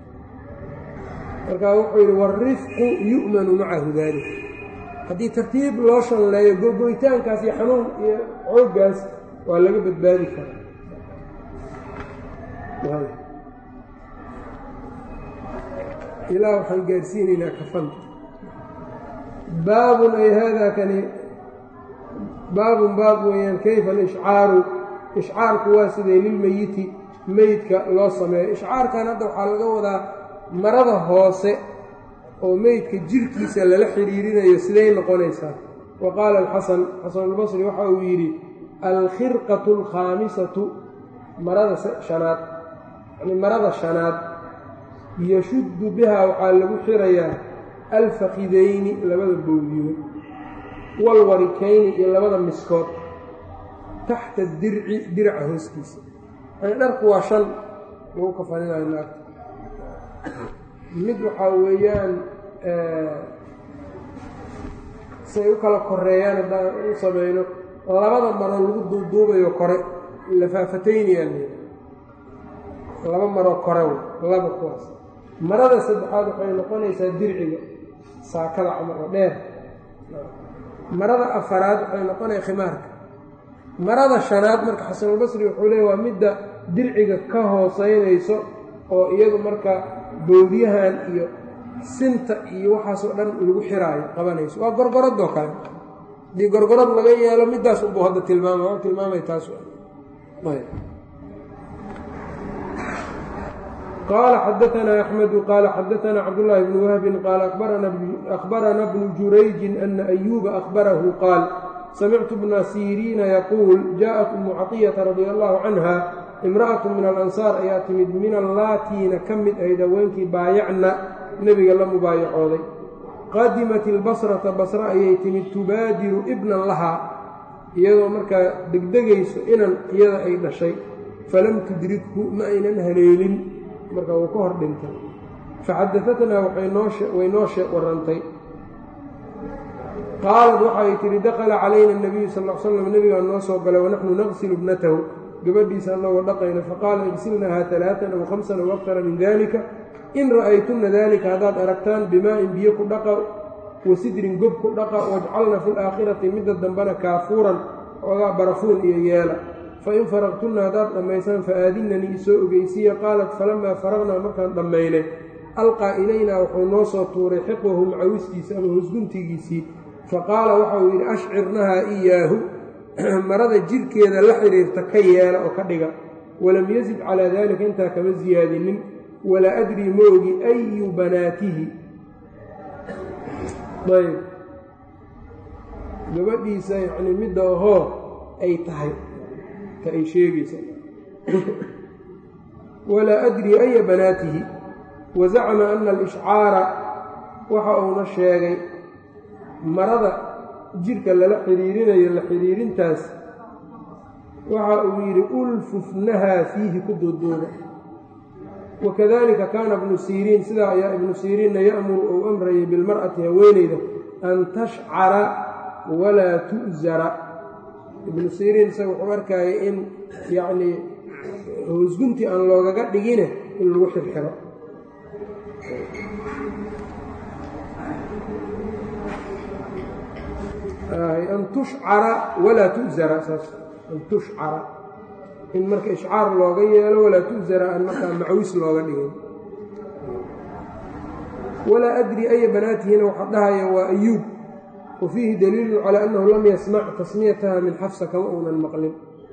Speaker 1: markaa wuxuu yidhi waalrifqu yu'manu macahu daalik haddii tartiib loo shanleeyo go'goytaankaas iyo xanuun iyo xooggaas waa laga badbaadi karaa ilaa waxaan gaarsiinaynaa kafanta baabun ay haadaa kani baabun baab weeyaan kayfa alishcaaru ishcaarku waa siday lilmeyiti meydka loo sameeyo ishcaarkan hadda waxaa laga wadaa marada hoose oo meydka jirkiisa lala xidhiirinayo siday noqonaysaa wa qaala alxasan xasanulbasri waxa uu yidhi alkhirqatu alkhaamisatu marada shanaad yani marada shanaad yashuddu bihaa waxaa lagu xirayaa alfaqidayni labada bowdiyood walwarikayni iyo labada miskood taxta dirci diraca hooskiisa dharku waa shan lagu kafaninayo naagta. mid waxaa weeyaan say u kala koreeyaan haddaan u samayno labada maro lagu duuduubayo kore lafaafatayniyaa laba maroo kore laba kuwaas. marada saddexaad waxay noqonaysaa dirciga saakada camal oo dheer. marada afaraad waxay noqonaya khimaarka. marada shanaad marka xasanulbasri wuxuu leeya waa midda dirciga ka hooseynayso oo iyadu marka boodyahan iyo sinta iyo waxaasoo dhan lagu xiraayo qabanayso. waa gorgoradoo kale haddii gorgorad laga yeelo middaas unbuu hadda tilmaama waa tilmaamay taas qaala xadaanaa axmedu qaala xadaanaa cabdullaahi bnu wahbin qaala akhbarana bnu jurayjin ana ayuuba akhbarahu qaal samictu bna siriina yaquul jaaءat umu caطiyata radia allahu canha imra'atu min alansaar ayaa timid min allaatiina ka mid ahayd haweenkii baayacna nebiga la mubaayacooday. qadimat ilbasrata basra ayay timid tubaadiru ibnan lahaa iyadoo markaa degdegayso inan iyada ay dhashay falam tudrikhu ma aynan haleelin marka wuu ka hor dhintay. faxadaatnaa way noo shee warantay qaalad waxay tihi dakala calayna nabiyu sal l slam nebigaa noo soo galay wanaxnu naqsilu ibnatahu gabadhiisa annagoo dhaqayna faqaala igsilnahaa alaaan aw hamsan aw aktara min dalika in ra'aytunna dalika haddaad aragtaan bimaa'in biyo ku dhaqa wasidrin gob ku dhaqa wajcalna fi laakhirati midda dambena kaafuuran ogaa barafuun iyo yeela fain faraqtunna haddaad dhammaysaan faaadinanii isoo ogeysiiya qaalat falamaa faraqnaa markaan dhammaynay alqaa ilaynaa wuxuu noo soo tuuray xiqwahu macawistiisa ama hosguntigiisii faqaala waxa uu yidhi ashcirnahaa iyaahu marada jirhkeeda la xidhiirta ka yeela oo ka dhiga walam yazid calaa daalika intaa kama siyaadinin walaa adrii ma ogi ayu banaatihi ayb gabadhiisa yacni midda ahoo ay tahay ta ay sheegaysa walaa adrii aya banaatihi wazacama ana alishcaara waxa uuna sheegay marada jirka lala xidhiirinayo la xidhiirintaas waxa uu yidhi ulfufnahaa fiihi ku duuduuba wakadalika kaana ibnu siriin sidaa ayaa ibnu siriinna ya'muru ou amrayay bilmar'ati haweeneyda an tashcara walaa tu'zara. ibnu siriin isaga wuxuu arkayay in yacnii hoosgunti aan loogaga dhigine in lagu xirxiro. an tushcara walaa tu'zara saas an tushcara in marka ishcaar looga yeelo walaa tu'zara aan markaa macwis looga dhigin. walaa adri aya banaatihina waxaa dhahaya waa ayuub wa fiihi daliilun calaa annahu lam yasmac tasmiyataha min xafsa kama uunan maqlin.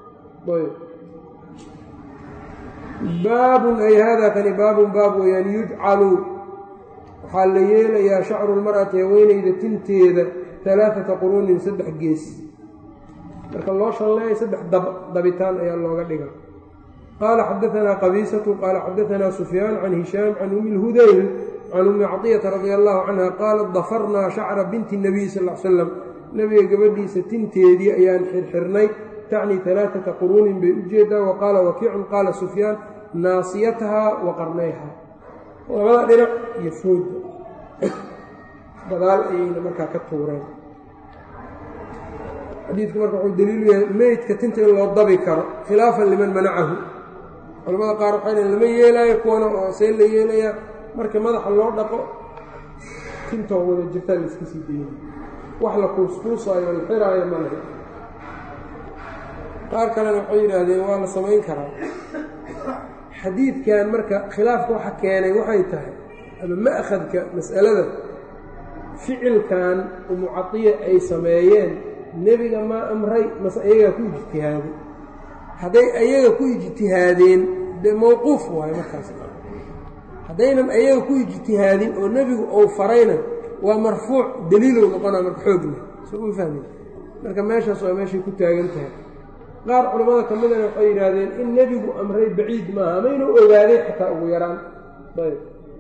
Speaker 1: baabun ay haadaa kani baabun baab weyaan yujcalu waxaa la yeelayaa shacru lmar'ati haweeneyda tinteeda alaaata quruunin saddex gees marka loo shalleeya saddex dabitaan ayaa looga dhiga. qaala xadaanaa qabiisatu qaala xadaanaa sufyaan can hishaam can ummi lhudayl can ummi caطiyata radia allahu canha qaalat dafarnaa shacra binti nabiy sal l slam nebiga gabadhiisa tinteedii ayaan xirxirnay tacni alaaata quruunin bay u jeedaa. wa qaala wakiicun qaala sufyaan naasiyatahaa wa qarnayha labada dhinac iyo fooda gadaal ayayna markaa ka tuureen. xadiidku marka wuxuu daliilu yahay meydka tinta in loo dabi karo khilaafan liman manacahu. culamada qaar waxay dhaheen lama yeelaayo kuwana oo see la yeelayaa marka madaxa loo dhaqo tintoo wada jirtaa la iska sii dayna wax la kuuskuusaayo la xiraayo ma laha. qaar kalena waxay yidhaahdeen waa la samayn karaa. xadiidkan marka khilaafka waxa keenay waxay tahay ama ma'khadka mas'alada ficilkan umu cadiya ay sameeyeen nebiga maa amray mase ayagaa ku ijtihaaday. hadday ayaga ku ijtihaadeen dee mawquuf waayo markaas. haddaynan ayaga ku ijtihaadin oo nebigu ou farayna waa marfuuc daliilow noqonaa marka xoogna soo u fahmi marka meeshaas waa meeshay ku taagan tahay. qaar culammada ka midana waxay yidhaahdeen in nebigu amray baciid maaha maynu ogaaday xataa ugu yaraan. ayb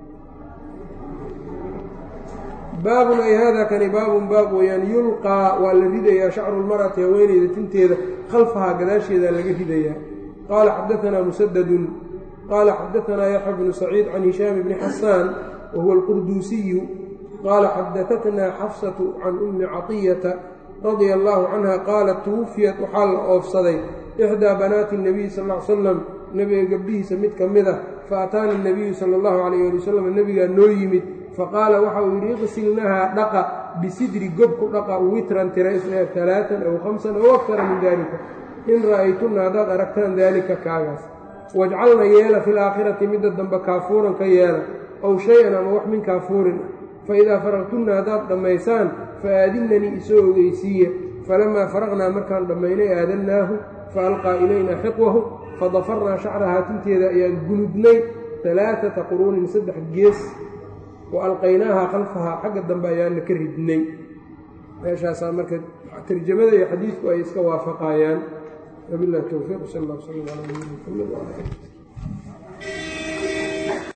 Speaker 1: baabun ay haadaa kani baabun baab weyaan yulqaa waa la ridayaa shacru lmar'ati haweeneyda tinteeda khalfahaa gadaasheedaa laga ridayaa qaala xadaanaa musadadun qaala xadaanaa yaxya bnu saciid can hishaam bni xasaan wa huwa alqurduusiyu qaala xadatatnaa xafsatu can ummi caطiyata radia allaahu canha qaalat tuwufiyat waxaa la oofsaday ixdaa banaati اnabiy sal l salam nebiga gabdhihiisa mid ka mid ah faataani nabiyu sala allahu calayh ali wasalam nebigaa noo yimid faqaala waxa uu yidhi iqsilnahaa dhaqa bisidri gobku dhaqa witran tira isdheer talaatan aw khamsan aw akara min daalika in ra'aytunna haddaad aragtaan daalika kaagaas wajcalna yeela fi laakhirati midda dambe kaafuuran ka yeela ow shay-an ama wax min kaafuurin ah fa idaa faraqtunna haddaad dhammaysaan fa aadinnanii isoo ogeysiiya falamaa faraqnaa markaan dhammaynay aadannaahu fa alqaa ilaynaa xiqwahu fadafarnaa shacrahaa tinteeda ayaan gunudnay alaaata quruunin saddex gees wa alqaynaahaa khalfahaa xagga dambe ayaana ka ridnay meeshaasaa marka tarjamada iyo xadiidku ay iska waafaqayaan wabilahi towfiiq sal alla sala ala nabiyina muxamed wala ali